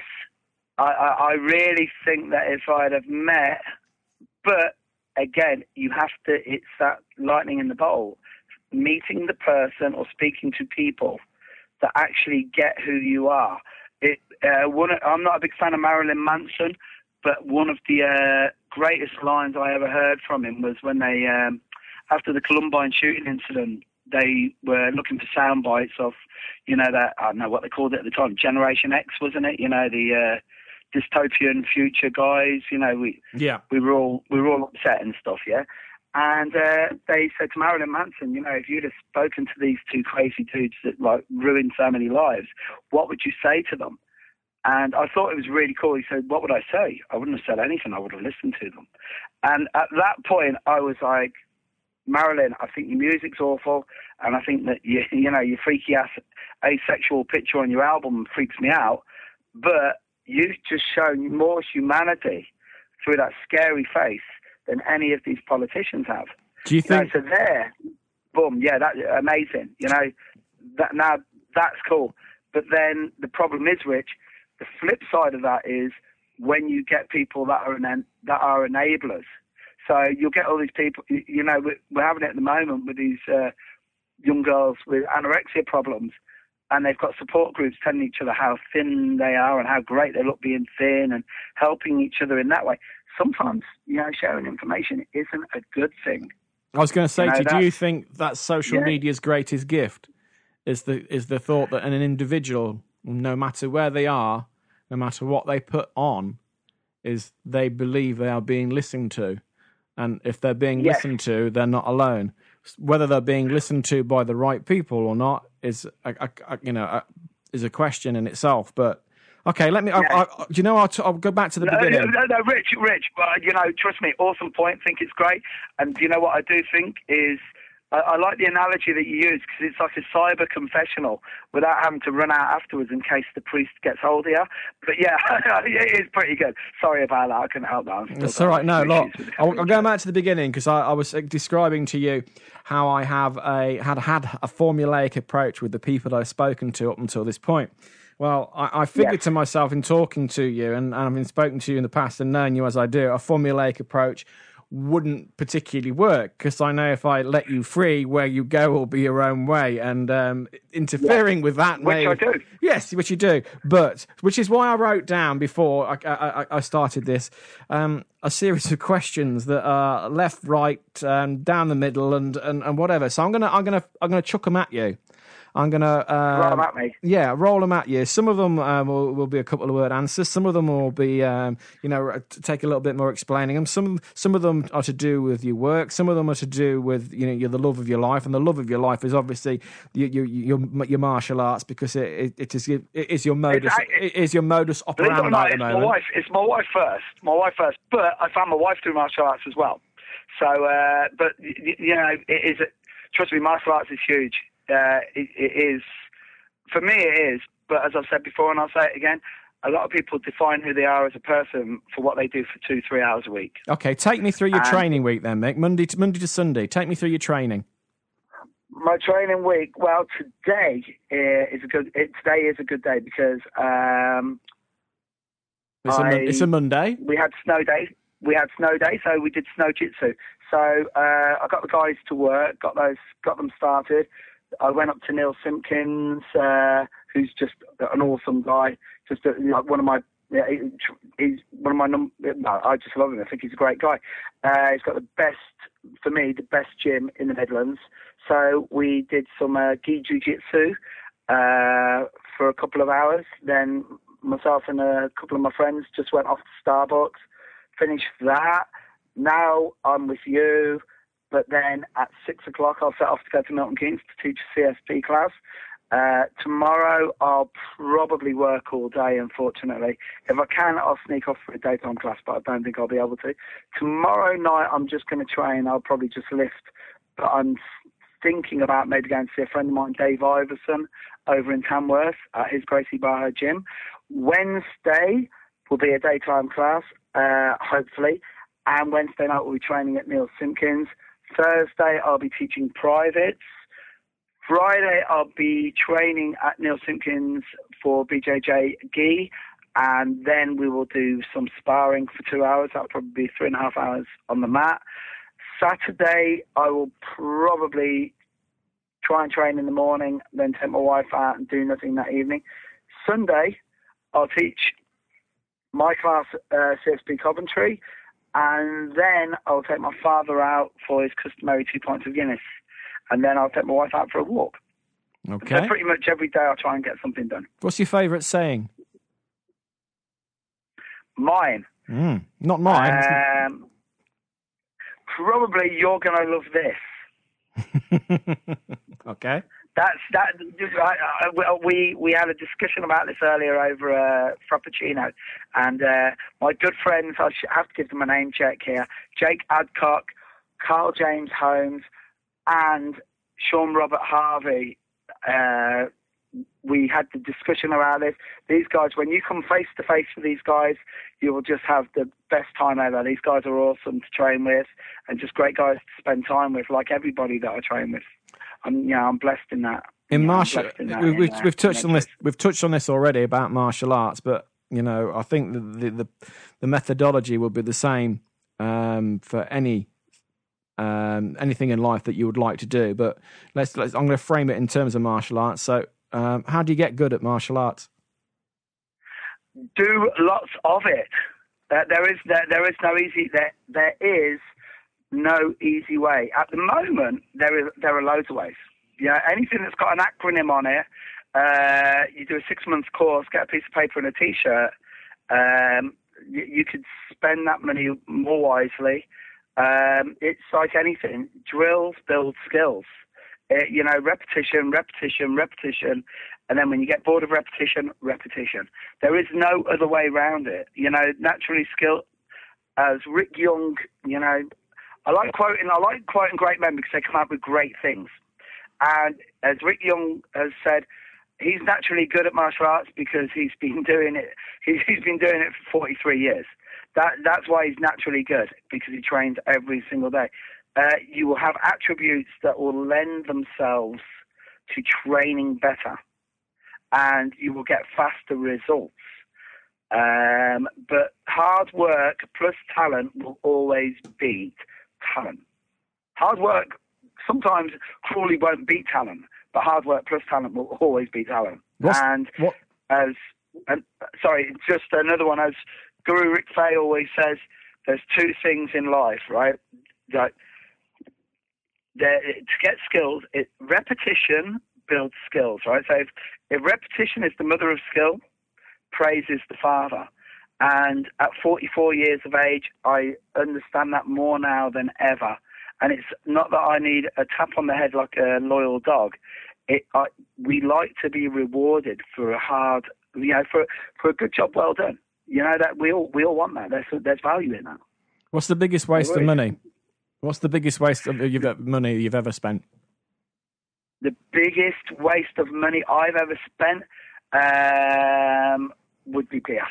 I really think that if I'd have met, but again, you have to, it's that lightning in the bowl, meeting the person or speaking to people that actually get who you are. I'm not a big fan of Marilyn Manson, but one of the greatest lines I ever heard from him was when they, after the Columbine shooting incident, they were looking for sound bites of, that, I don't know what they called it at the time, Generation X, wasn't it? The dystopian future guys, we were all upset and stuff, yeah? And they said to Marilyn Manson, if you'd have spoken to these two crazy dudes that ruined so many lives, what would you say to them? And I thought it was really cool. He said, what would I say? I wouldn't have said anything. I would have listened to them. And at that point, I was like, Marilyn, I think your music's awful, and I think that your freaky ass asexual picture on your album freaks me out. But you've just shown more humanity through that scary face than any of these politicians have. Do you think? So there, boom, yeah, that's amazing. Now that's cool. But then the problem is, Rich, the flip side of that is when you get people that are enablers. So you'll get all these people. We're having it at the moment with these young girls with anorexia problems, and they've got support groups telling each other how thin they are and how great they look being thin, and helping each other in that way. Sometimes, sharing information isn't a good thing. I was going to say do you think that social media's greatest gift is the thought that an individual, no matter where they are, no matter what they put on, is they believe they are being listened to, and if they're being listened to, they're not alone. Whether they're being listened to by the right people or not is a question in itself, but. Okay, let me. I'll go back to the beginning. No, Rich. Trust me, awesome point. Think it's great. And you know what I do think is, I like the analogy that you use, because it's like a cyber confessional without having to run out afterwards in case the priest gets hold of you. But yeah, it is pretty good. Sorry about that. I couldn't help that. It's all right. No, look, I'll go back to the beginning, because I was describing to you how I had a formulaic approach with the people that I've spoken to up until this point. Well, I figured to myself in talking to you, and I've been spoken to you in the past and known you as I do, a formulaic approach wouldn't particularly work, because I know if I let you free, where you go will be your own way, and interfering with that which I do. Yes, which you do, but which is why I wrote down before I started this a series of questions that are left, right, down the middle, and whatever. So I'm gonna chuck them at you. I'm going to... roll them at me. Yeah, roll them at you. Some of them will be a couple of word answers. Some of them will be, take a little bit more explaining them. Some of them are to do with your work. Some of them are to do with, the love of your life. And the love of your life is obviously your martial arts, because it is your modus operandi at the moment. It's my wife first. But I found my wife through martial arts as well. So, it is... Trust me, martial arts is huge. It is, for me it is, but as I've said before, and I'll say it again, a lot of people define who they are as a person for what they do for 2-3 hours a week. Okay, take me through your training week then, Mick. Monday to Sunday. Take me through your training. My training week, well, today is a good day because it's a Monday. We had snow day, so we did snow jitsu. So I got the guys to work, got them started. I went up to Neil Simpkins, who's just an awesome guy. Just one of my, he's one of my. I just love him. I think he's a great guy. He's got the best gym in the Midlands. So we did some gi jiu-jitsu for a couple of hours. Then myself and a couple of my friends just went off to Starbucks, Finished that. Now I'm with you. But then at 6 o'clock, I'll set off to go to Milton Keynes to teach a CSP class. Tomorrow, I'll probably work all day, unfortunately. If I can, I'll sneak off for a daytime class, but I don't think I'll be able to. Tomorrow night, I'm just going to train. I'll probably just lift. But I'm thinking about maybe going to see a friend of mine, Dave Iverson, over in Tamworth at his Gracie Barra gym. Wednesday will be a daytime class, hopefully. And Wednesday night, we'll be training at Neil Simpkins. Thursday, I'll be teaching privates. Friday, I'll be training at Neil Simpkins for BJJ Gi, and then we will do some sparring for 2 hours. That'll probably be 3.5 hours on the mat. Saturday, I will probably try and train in the morning, then take my wife out and do nothing that evening. Sunday, I'll teach my class CSP Coventry, and then I'll take my father out for his customary 2 pints of Guinness. And then I'll take my wife out for a walk. Okay. So pretty much every day I'll try and get something done. What's your favourite saying? Mine? Not mine. Probably you're going to love this. Okay. We had a discussion about this earlier over Frappuccino, and my good friends, I have to give them a name check here, Jake Adcock, Carl James Holmes, and Sean Robert Harvey. We had the discussion around this. These guys, when you come face to face with these guys, you will just have the best time ever. These guys are awesome to train with, and just great guys to spend time with, like everybody that I train with. I'm blessed in that. In martial, we've touched on this. We've touched on this already about martial arts, but I think the methodology will be the same for anything in life that you would like to do. But let's. I'm going to frame it in terms of martial arts. So, how do you get good at martial arts? Do lots of it. There is no easy. There is no easy way. At the moment, there are loads of ways. Anything that's got an acronym on it, you do a 6-month course, get a piece of paper and a T-shirt. You could spend that money more wisely. It's like anything. Drills build skills. Repetition, and then when you get bored of repetition. There is no other way around it. Naturally skilled, as Rick Young, I like quoting great men because they come out with great things. And as Rick Young has said, he's naturally good at martial arts because he's been doing it. He's been doing it for 43 years. That's why he's naturally good, because he trains every single day. You will have attributes that will lend themselves to training better, and you will get faster results. But hard work plus talent will always beat talent. Hard work sometimes cruelly won't beat talent, but hard work plus talent will always beat talent. Just another one, as Guru Rick Fay always says, there's 2 things in life, right? To get skills, repetition builds skills, right? So if repetition is the mother of skill, praise is the father. And at 44 years of age, I understand that more now than ever. And it's not that I need a tap on the head like a loyal dog. We like to be rewarded for a hard, for a good job well done. That we all want that. There's value in that. What's the biggest waste of money? What's the biggest waste of money you've ever spent? The biggest waste of money I've ever spent would be beer.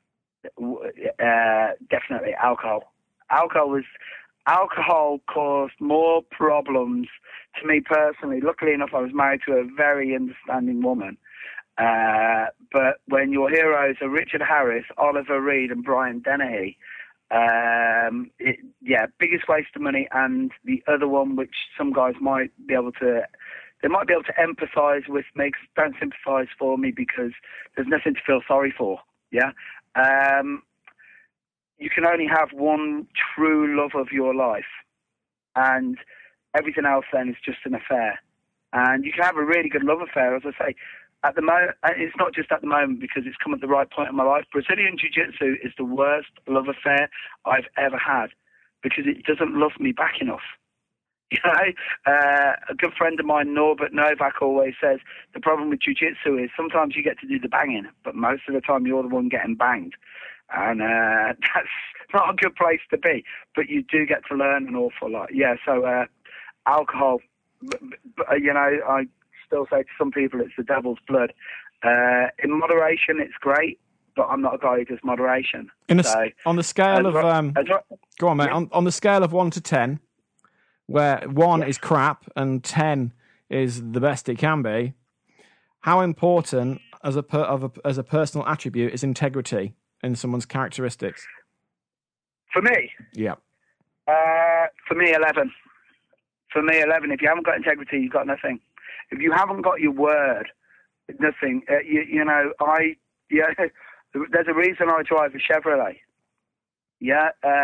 Definitely alcohol. Alcohol caused more problems to me personally. Luckily enough, I was married to a very understanding woman. But when your heroes are Richard Harris, Oliver Reed, and Brian Dennehy, biggest waste of money. And the other one, which some guys might be able to empathise with me, don't sympathise for me because there's nothing to feel sorry for. Yeah. You can only have one true love of your life, and everything else then is just an affair. And you can have a really good love affair, as I say. at the moment, it's not just at the moment because it's come at the right point in my life. Brazilian Jiu-Jitsu is the worst love affair I've ever had because it doesn't love me back enough. You know, a good friend of mine, Norbert Novak, always says the problem with Jiu-Jitsu is sometimes you get to do the banging, but most of the time you're the one getting banged. And that's not a good place to be. But you do get to learn an awful lot. Yeah, so alcohol, you know, I still say to some people it's the devil's blood. In moderation, it's great, but I'm not a guy who does moderation. On the scale of... go on, mate. Yeah. On the scale of 1 to 10, where 1 is crap and 10 is the best it can be, how important as a personal attribute is integrity in someone's characteristics? For me? Yeah. For me, 11. For me, 11. If you haven't got integrity, you've got nothing. If you haven't got your word, nothing. You know, there's a reason I drive a Chevrolet. Yeah.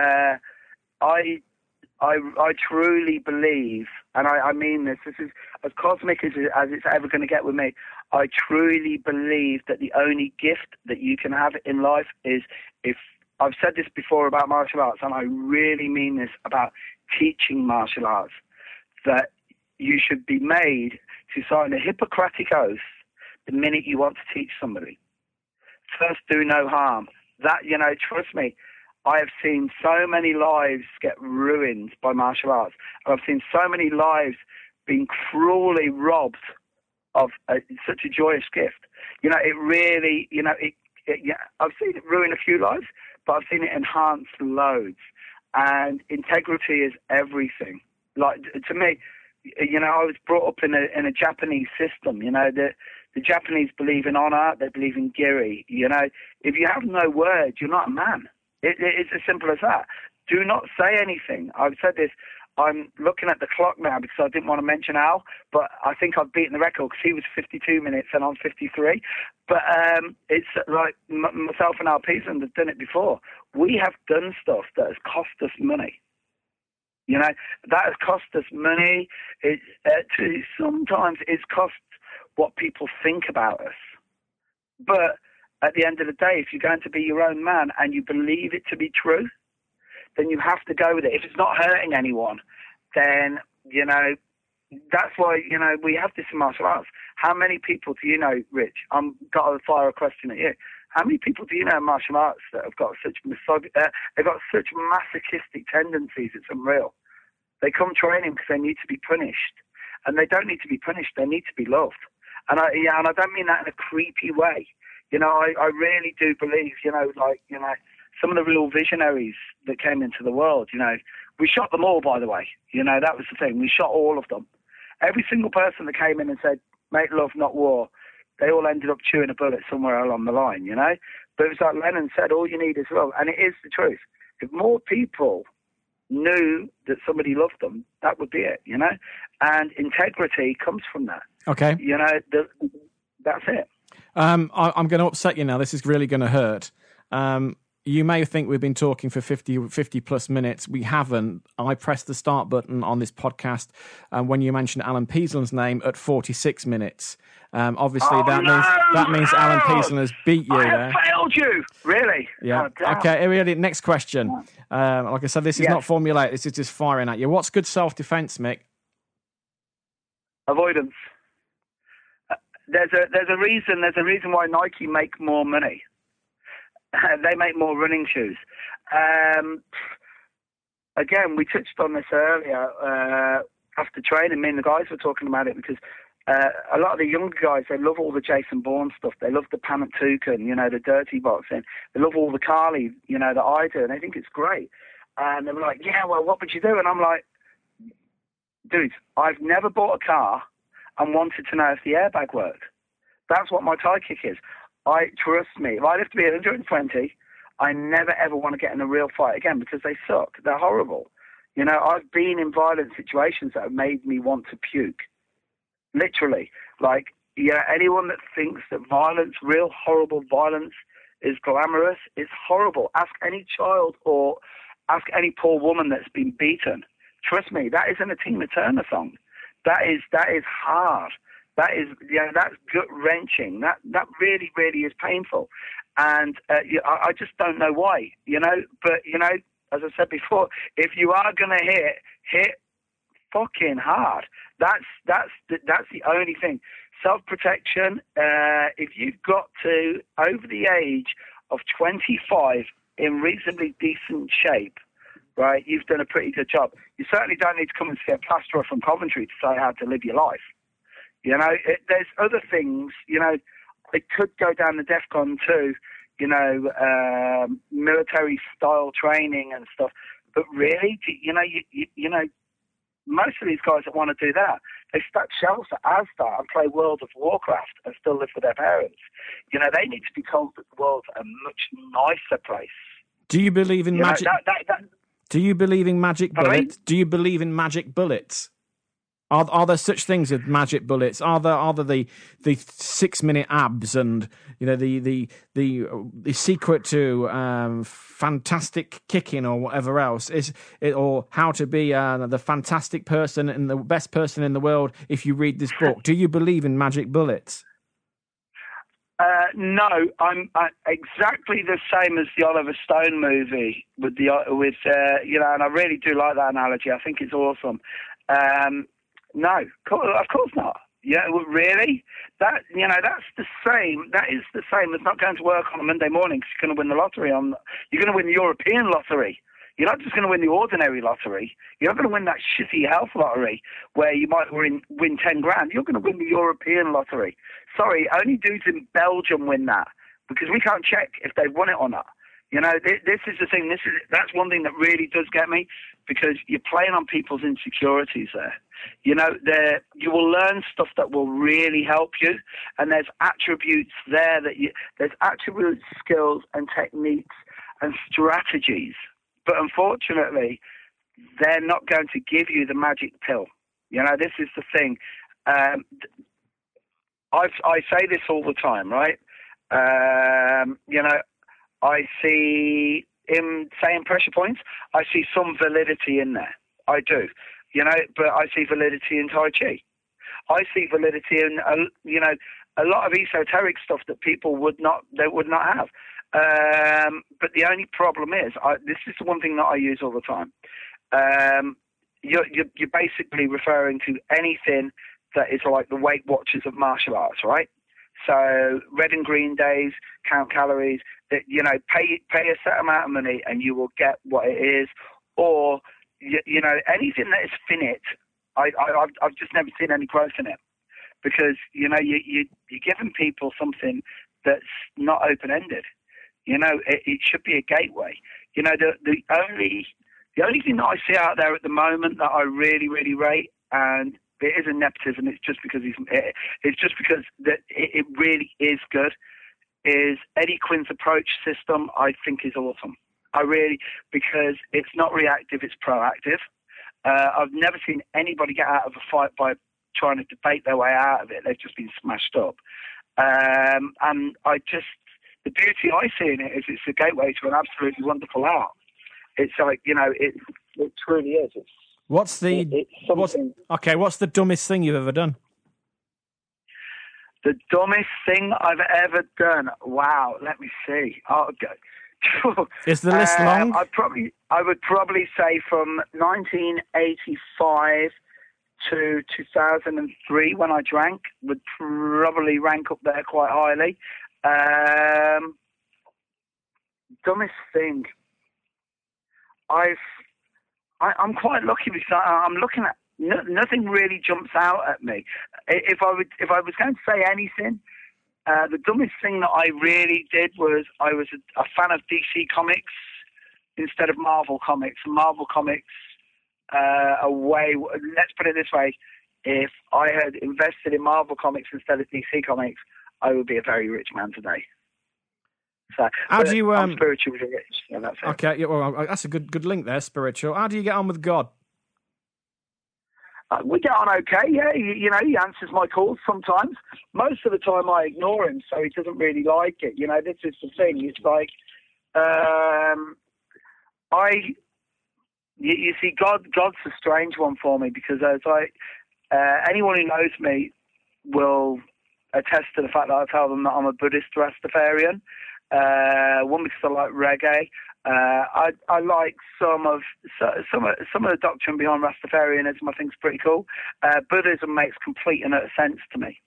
I truly believe, and I mean this is as cosmic as it's ever going to get with me, I truly believe that the only gift that you can have in life is, if I've said this before about martial arts, and I really mean this about teaching martial arts, that you should be made to sign a Hippocratic oath the minute you want to teach somebody. First, do no harm. That, you know, trust me, I have seen so many lives get ruined by martial arts. And I've seen so many lives being cruelly robbed of such a joyous gift. You know, it really, you know, I've seen it ruin a few lives, but I've seen it enhance loads. And integrity is everything. Like, to me, you know, I was brought up in a Japanese system. You know, the Japanese believe in honor, they believe in giri. You know, if you have no word, you're not a man. It's as simple as that. Do not say anything. I've said this. I'm looking at the clock now because I didn't want to mention Al, but I think I've beaten the record because he was 52 minutes and I'm 53. But it's like myself and Al Peasland have done it before. We have done stuff that has cost us money. You know, that has cost us money. Sometimes it's cost what people think about us. But at the end of the day, if you're going to be your own man and you believe it to be true, then you have to go with it. If it's not hurting anyone, then, you know, that's why, you know, we have this in martial arts. How many people do you know, Rich? I've got to fire a question at you. How many people do you know in martial arts that have got such they've got such masochistic tendencies? It's unreal. They come training because they need to be punished, and they don't need to be punished. They need to be loved. And I don't mean that in a creepy way. You know, I really do believe, you know, like, you know, some of the real visionaries that came into the world, you know, we shot them all, by the way. You know, that was the thing. We shot all of them. Every single person that came in and said, make love, not war, they all ended up chewing a bullet somewhere along the line, you know. But it was like Lennon said, all you need is love. And it is the truth. If more people knew that somebody loved them, that would be it, you know. And integrity comes from that. Okay. You know, that's it. I'm going to upset you now. This is really going to hurt. You may think we've been talking for 50 plus minutes. We haven't. I pressed the start button on this podcast when you mentioned Alan Peasland's name at 46 minutes. Obviously, that means Alan Peasland has beat you. I have failed you. Really? Yeah. Okay, really, next question. Like I said, this is not formulaic. This is just firing at you. What's good self-defense, Mick? Avoidance. There's a reason. There's a reason why Nike make more money. They make more running shoes. Again, we touched on this earlier. After training, me and the guys were talking about it because a lot of the younger guys, they love all the Jason Bourne stuff. They love the Pantukan, you know, the dirty boxing. They love all the Carly, you know, that I do, and they think it's great. And they were like, yeah, well, what would you do? And I'm like, dude, I've never bought a car and wanted to know if the airbag worked. That's what my tie kick is. Trust me, if I live to be 120, I never ever want to get in a real fight again because they suck. They're horrible. You know, I've been in violent situations that have made me want to puke. Literally. Like, you know, anyone that thinks that violence, real horrible violence, is glamorous, it's horrible. Ask any child or ask any poor woman that's been beaten. Trust me, that isn't a Tina Turner song. That is hard. That's gut wrenching. That really, really is painful, and I just don't know why. But as I said before, if you are gonna hit fucking hard. That's the only thing. Self-protection. If you've got to over the age of 25 in reasonably decent shape, right, you've done a pretty good job. You certainly don't need to come and see a plasterer from Coventry to say how to live your life. There's other things. It could go down the DEFCON 2, military style training and stuff. But really, most of these guys that want to do that, they stack shelves at Asda and play World of Warcraft and still live with their parents. They need to be told that the world's a much nicer place. Do you believe in magic? Do you believe in magic bullets? Do you believe in magic bullets? Are there such things as magic bullets? Are there the 6-minute abs and the secret to fantastic kicking or whatever else or how to be the fantastic person and the best person in the world if you read this book? Do you believe in magic bullets? No, I'm exactly the same as the Oliver Stone movie with and I really do like that analogy. I think it's awesome. No, of course not. Yeah, really? That's the same. That is the same as not going to work on a Monday morning because you're going to win the lottery. You're going to win the European lottery. You're not just going to win the ordinary lottery. You're not going to win that shitty health lottery where you might win 10 grand. You're going to win the European lottery. Sorry, only dudes in Belgium win that because we can't check if they've won it or not. This is the thing. That's one thing that really does get me because you're playing on people's insecurities there. You will learn stuff that will really help you, and there's attributes there there's attributes, skills, and techniques and strategies. But unfortunately, they're not going to give you the magic pill. This is the thing. I say this all the time, right? I see in saying pressure points, I see some validity in there. I do, but I see validity in Tai Chi. I see validity in, a lot of esoteric stuff that people would not have. But the only problem is, this is the one thing that I use all the time. You're basically referring to anything that is like the Weight Watchers of martial arts, right? So red and green days, count calories, pay a set amount of money and you will get what it is. Or, anything that is finite, I've just never seen any growth in it. Because, you're giving people something that's not open-ended. It should be a gateway. The only thing that I see out there at the moment that I really, really rate, and it isn't nepotism, it's just because it really is good, is Eddie Quinn's approach system. I think is awesome. Because it's not reactive, it's proactive. I've never seen anybody get out of a fight by trying to debate their way out of it. They've just been smashed up. And the beauty I see in it is it's a gateway to an absolutely wonderful art. It's like, it truly is. What's the dumbest thing you've ever done? The dumbest thing I've ever done. Wow, let me see. Is the list long? I would probably say from 1985 to 2003 when I drank would probably rank up there quite highly. Dumbest thing. I'm quite lucky because I'm looking at nothing really jumps out at me. If I was going to say anything, the dumbest thing that I really did was I was a fan of DC Comics instead of Marvel Comics. Marvel Comics, let's put it this way, if I had invested in Marvel Comics instead of DC Comics, I would be a very rich man today. So, how do you I'm spiritually rich. Yeah, that's it. Okay, yeah, well, that's a good link there, spiritual. How do you get on with God? We get on okay, yeah. He answers my calls sometimes. Most of the time I ignore him, so he doesn't really like it. This is the thing. It's like, you see, God's a strange one for me because as anyone who knows me will attest to the fact that I tell them that I'm a Buddhist Rastafarian. One, because I like reggae. I like some of the doctrine behind Rastafarianism. I think is pretty cool. Buddhism makes complete and utter sense to me.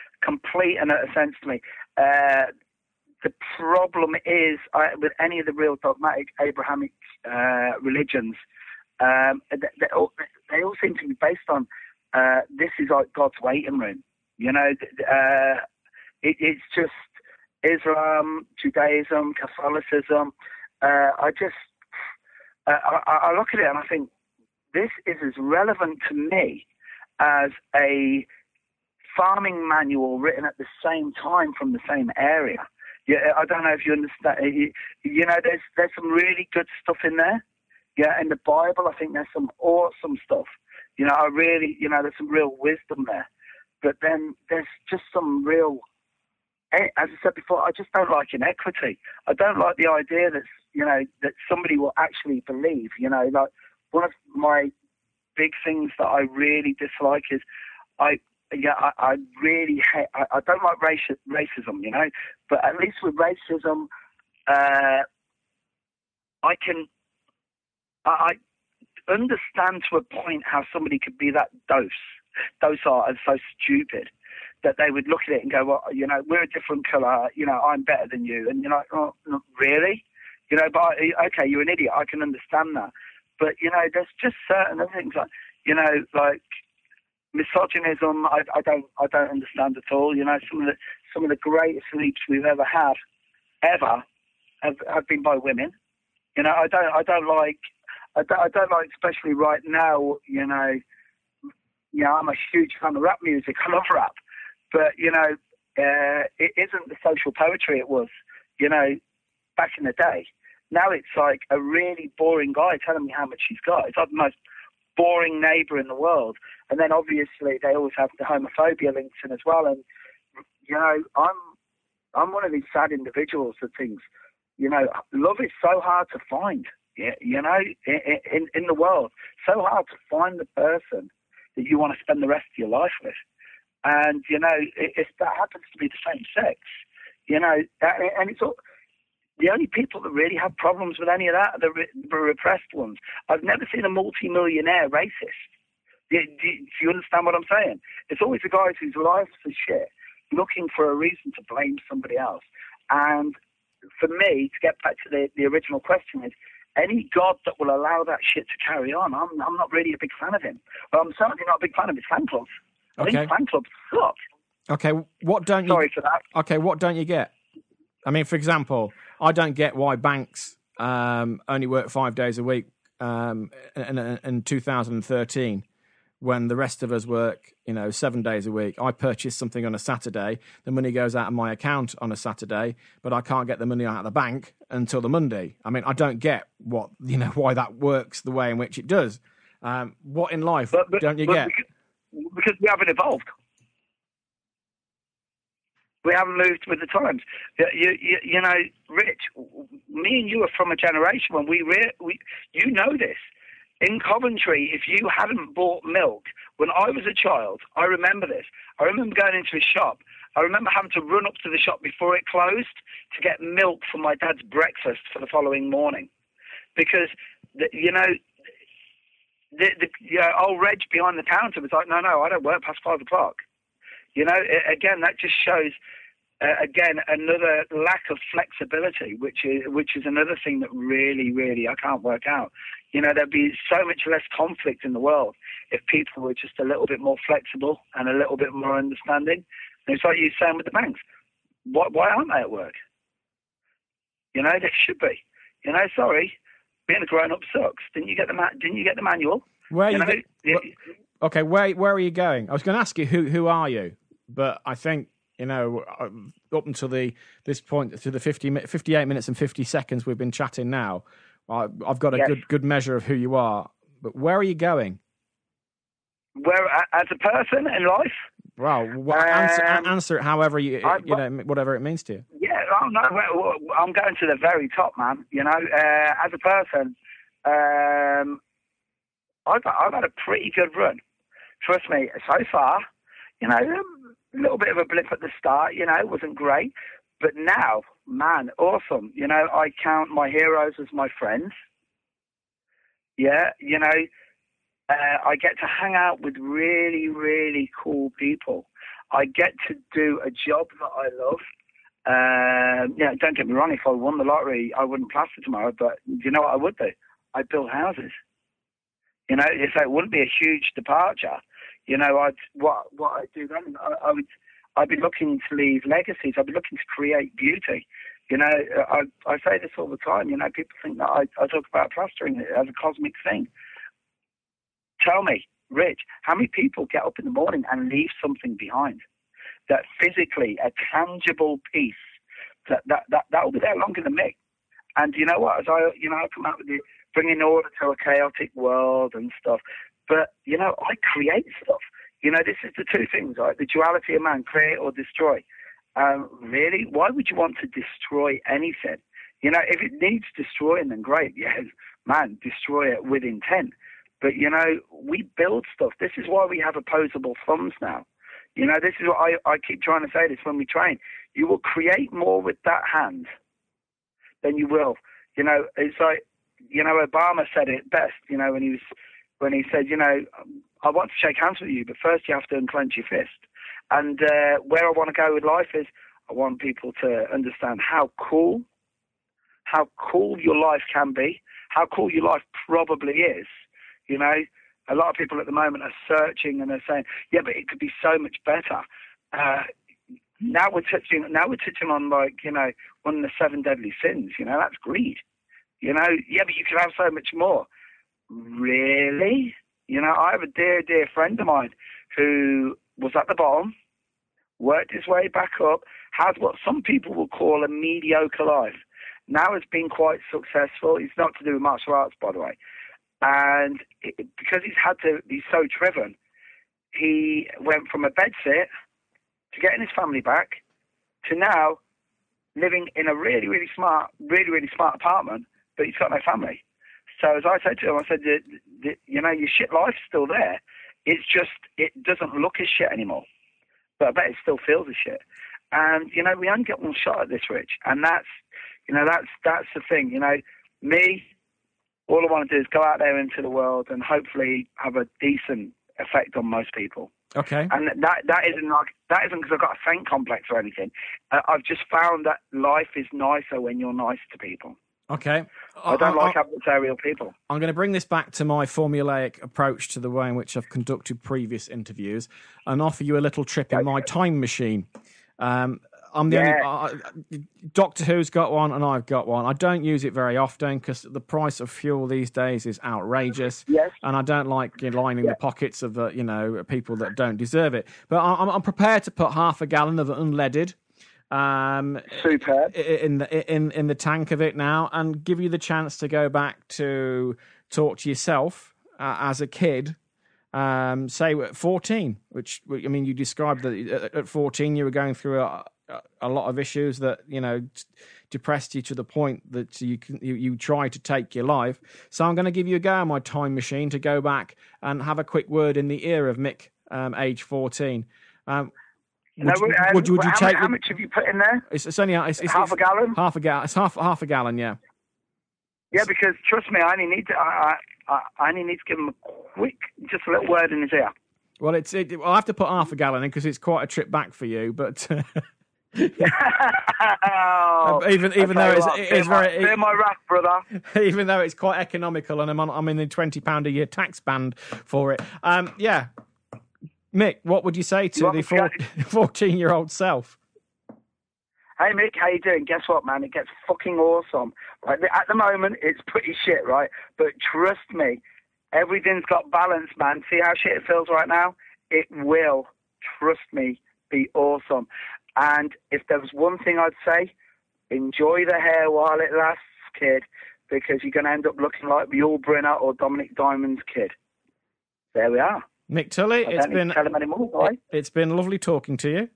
The problem is with any of the real dogmatic Abrahamic religions, they all seem to be based on this is like God's waiting room. You know, it's just Islam, Judaism, Catholicism. I look at it and I think this is as relevant to me as a farming manual written at the same time from the same area. Yeah, I don't know if you understand. You know, there's some really good stuff in there. Yeah, in the Bible, I think there's some awesome stuff. You know, there's some real wisdom there. But then there's just some real, as I said before, I just don't like inequity. I don't like the idea that somebody will actually believe. You know, like one of my big things that I really dislike is I really hate. I don't like racism. You know, but at least with racism, I understand to a point how somebody could be that docile and so stupid that they would look at it and go, well, you know, we're a different colour. You know, I'm better than you, and you're like, oh, not really. You know, but okay, you're an idiot. I can understand that. But you know, there's just certain other things like, you know, like misogynism, I don't understand at all. You know, some of the greatest leaps we've ever had, have been by women. You know, I don't like, especially right now. You know, I'm a huge fan of rap music. I love rap, but you know, it isn't the social poetry it was. You know, back in the day. Now it's like a really boring guy telling me how much he's got. It's like the most boring neighbour in the world. And then obviously they always have the homophobia links in as well. And you know, I'm one of these sad individuals that thinks, you know, love is so hard to find. You know, in the world, so hard to find the person that you want to spend the rest of your life with. And you know, if that happens to be the same sex, you know, and it's all. The only people that really have problems with any of that are the repressed ones. I've never seen a multi-millionaire racist. Do you understand what I'm saying? It's always the guys whose lives are shit, looking for a reason to blame somebody else. And for me, to get back to the original question is, any God that will allow that shit to carry on, I'm not really a big fan of him. But I'm certainly not a big fan of his fan clubs. I think fan clubs suck. Okay, what don't you... Sorry for that. Okay, what don't you get? I mean, for example, I don't get why banks only work 5 days a week in 2013 when the rest of us work, 7 days a week. I purchase something on a Saturday, the money goes out of my account on a Saturday, but I can't get the money out of the bank until the Monday. I mean, I don't get why that works the way in which it does. What in life don't you get? Because we haven't evolved. We haven't moved with the times. You know, Rich, me and you are from a generation when you know this. In Coventry, if you hadn't bought milk, when I was a child, I remember this. I remember going into a shop. I remember having to run up to the shop before it closed to get milk for my dad's breakfast for the following morning. Because, the old Reg behind the counter was like, no, I don't work past 5 o'clock. You know, again, that just shows, another lack of flexibility, which is another thing that really, really I can't work out. You know, there'd be so much less conflict in the world if people were just a little bit more flexible and a little bit more understanding. And it's like you're saying with the banks. Why aren't they at work? You know, they should be. You know, sorry, being a grown-up sucks. Didn't you get the manual? Okay, where are you going? I was going to ask you who are you, but I think up until this point, to the 58 minutes and 50 seconds we've been chatting now, I've got a good measure of who you are. But where are you going? Where, as a person in life? Well, answer it however whatever it means to you. Yeah, I'm going to the very top, man. You know, as a person, I've had a pretty good run. Trust me, so far, a little bit of a blip at the start, you know, it wasn't great. But now, man, awesome. You know, I count my heroes as my friends. Yeah, you know, I get to hang out with really, really cool people. I get to do a job that I love. You know, don't get me wrong, if I won the lottery, I wouldn't plaster tomorrow, but you know what I would do? I'd build houses. You know, so it wouldn't be a huge departure. You know, what I'd do then, I'd be looking to leave legacies. I'd be looking to create beauty. You know, I say this all the time. You know, people think that I talk about plastering it as a cosmic thing. Tell me, Rich, how many people get up in the morning and leave something behind? That physically, a tangible piece, that will be there longer than me. And you know what? As I come out with the bringing order to a chaotic world and stuff. But, you know, I create stuff. You know, this is the two things, right? The duality of man, create or destroy. Really? Why would you want to destroy anything? You know, if it needs destroying, then great. Yes, man, destroy it with intent. But, you know, we build stuff. This is why we have opposable thumbs now. You know, this is what I keep trying to say this when we train. You will create more with that hand than you will. You know, it's like, you know, Obama said it best, you know, when he said, you know, I want to shake hands with you, but first you have to unclench your fist. And where I want to go with life is I want people to understand how cool your life can be, how cool your life probably is. You know, a lot of people at the moment are searching and they're saying, yeah, but it could be so much better. Now we're touching on, like, you know, one of the 7 deadly sins. You know, that's greed. You know, yeah, but you can have so much more. Really? You know, I have a dear, dear friend of mine who was at the bottom, worked his way back up, has what some people will call a mediocre life. Now has been quite successful. It's not to do with martial arts, by the way. And because he's so driven, he went from a bedsit to getting his family back to now living in a really, really smart apartment, but he's got no family. So as I said to him, I said, you know, your shit life's still there. It's just, it doesn't look as shit anymore. But I bet it still feels as shit. And, you know, we only get one shot at this, Rich. And that's, you know, that's the thing. You know, me, all I want to do is go out there into the world and hopefully have a decent effect on most people. Okay. And that isn't because I've got a saint complex or anything. I've just found that life is nicer when you're nice to people. Okay. I don't like adversarial people. I'm going to bring this back to my formulaic approach to the way in which I've conducted previous interviews and offer you a little trip in my time machine. I'm the only Doctor Who's got one and I've got one. I don't use it very often because the price of fuel these days is outrageous. Yes. And I don't like lining the pockets of people that don't deserve it. But I'm prepared to put half a gallon of unleaded superb in the tank of it now, and give you the chance to go back to talk to yourself as a kid. Say at 14, which I mean, you described that at 14 you were going through a lot of issues that, you know, depressed you to the point that you tried to take your life. So I'm going to give you a go on my time machine to go back and have a quick word in the ear of Mick, age 14. Would you take? How much have you put in there? It's only half a gallon. Half a gallon. It's half a gallon. Yeah. Yeah, because trust me, I only need to give him a quick, just a little word in his ear. Well, I'll have to put half a gallon in because it's quite a trip back for you. But even though it's very, fear my wrath, brother. Even though it's quite economical, and I'm in the £20 a year tax band for it. Yeah. Mick, what would you say to the 14-year-old self? Hey, Mick, how you doing? Guess what, man? It gets fucking awesome. Right? At the moment, it's pretty shit, right? But trust me, everything's got balance, man. See how shit it feels right now? It will, trust me, be awesome. And if there was one thing I'd say, enjoy the hair while it lasts, kid, because you're going to end up looking like Yul Brynner or Dominic Diamond's kid. There we are. Mick Tully, it's been lovely talking to you.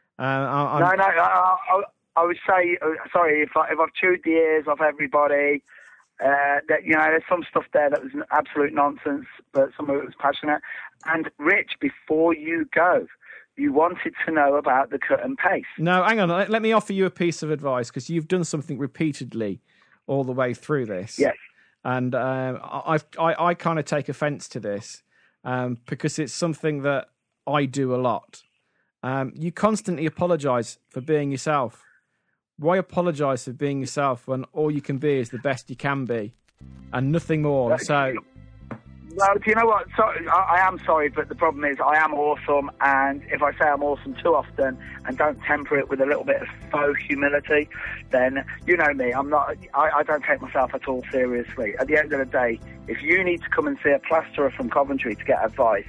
I would say, sorry, if I've chewed the ears of everybody, that, you know, there's some stuff there that was absolute nonsense, but some of it was passionate. And Rich, before you go, you wanted to know about the cut and paste. No, hang on. Let me offer you a piece of advice, because you've done something repeatedly all the way through this. Yes. And I kind of take offence to this because it's something that I do a lot. You constantly apologise for being yourself. Why apologise for being yourself when all you can be is the best you can be and nothing more? So, well, do you know what? Sorry, I am sorry, but the problem is I am awesome, and if I say I'm awesome too often and don't temper it with a little bit of faux humility, then you know me. I don't take myself at all seriously. At the end of the day, if you need to come and see a plasterer from Coventry to get advice,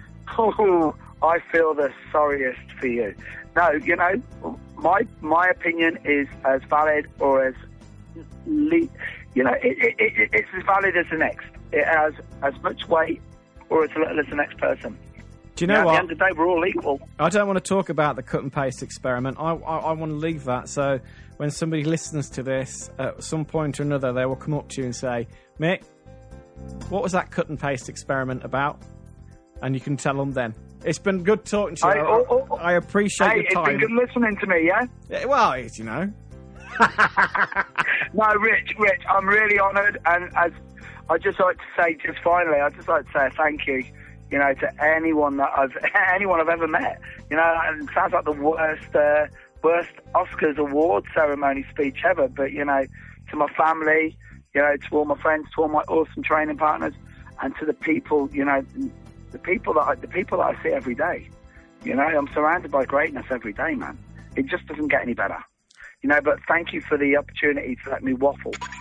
I feel the sorriest for you. No, you know, my opinion is as valid or as, it's as valid as the next. It has as much weight or as little as the next person. Do you know what? At the end of the day, we're all equal. I don't want to talk about the cut and paste experiment. I want to leave that. So when somebody listens to this, at some point or another, they will come up to you and say, Mick, what was that cut and paste experiment about? And you can tell them then. It's been good talking to you. I appreciate your time. It's been good listening to me, yeah? Well, it's, you know. No, Rich, I'm really honoured, and as I'd just like to say, just finally, I'd just like to say a thank you, you know, to anyone I've ever met. You know, and it sounds like the worst Oscars award ceremony speech ever, but you know, to my family, you know, to all my friends, to all my awesome training partners, and to the people, you know, the people that I see every day. You know, I'm surrounded by greatness every day, man. It just doesn't get any better. You know, but thank you for the opportunity to let me waffle.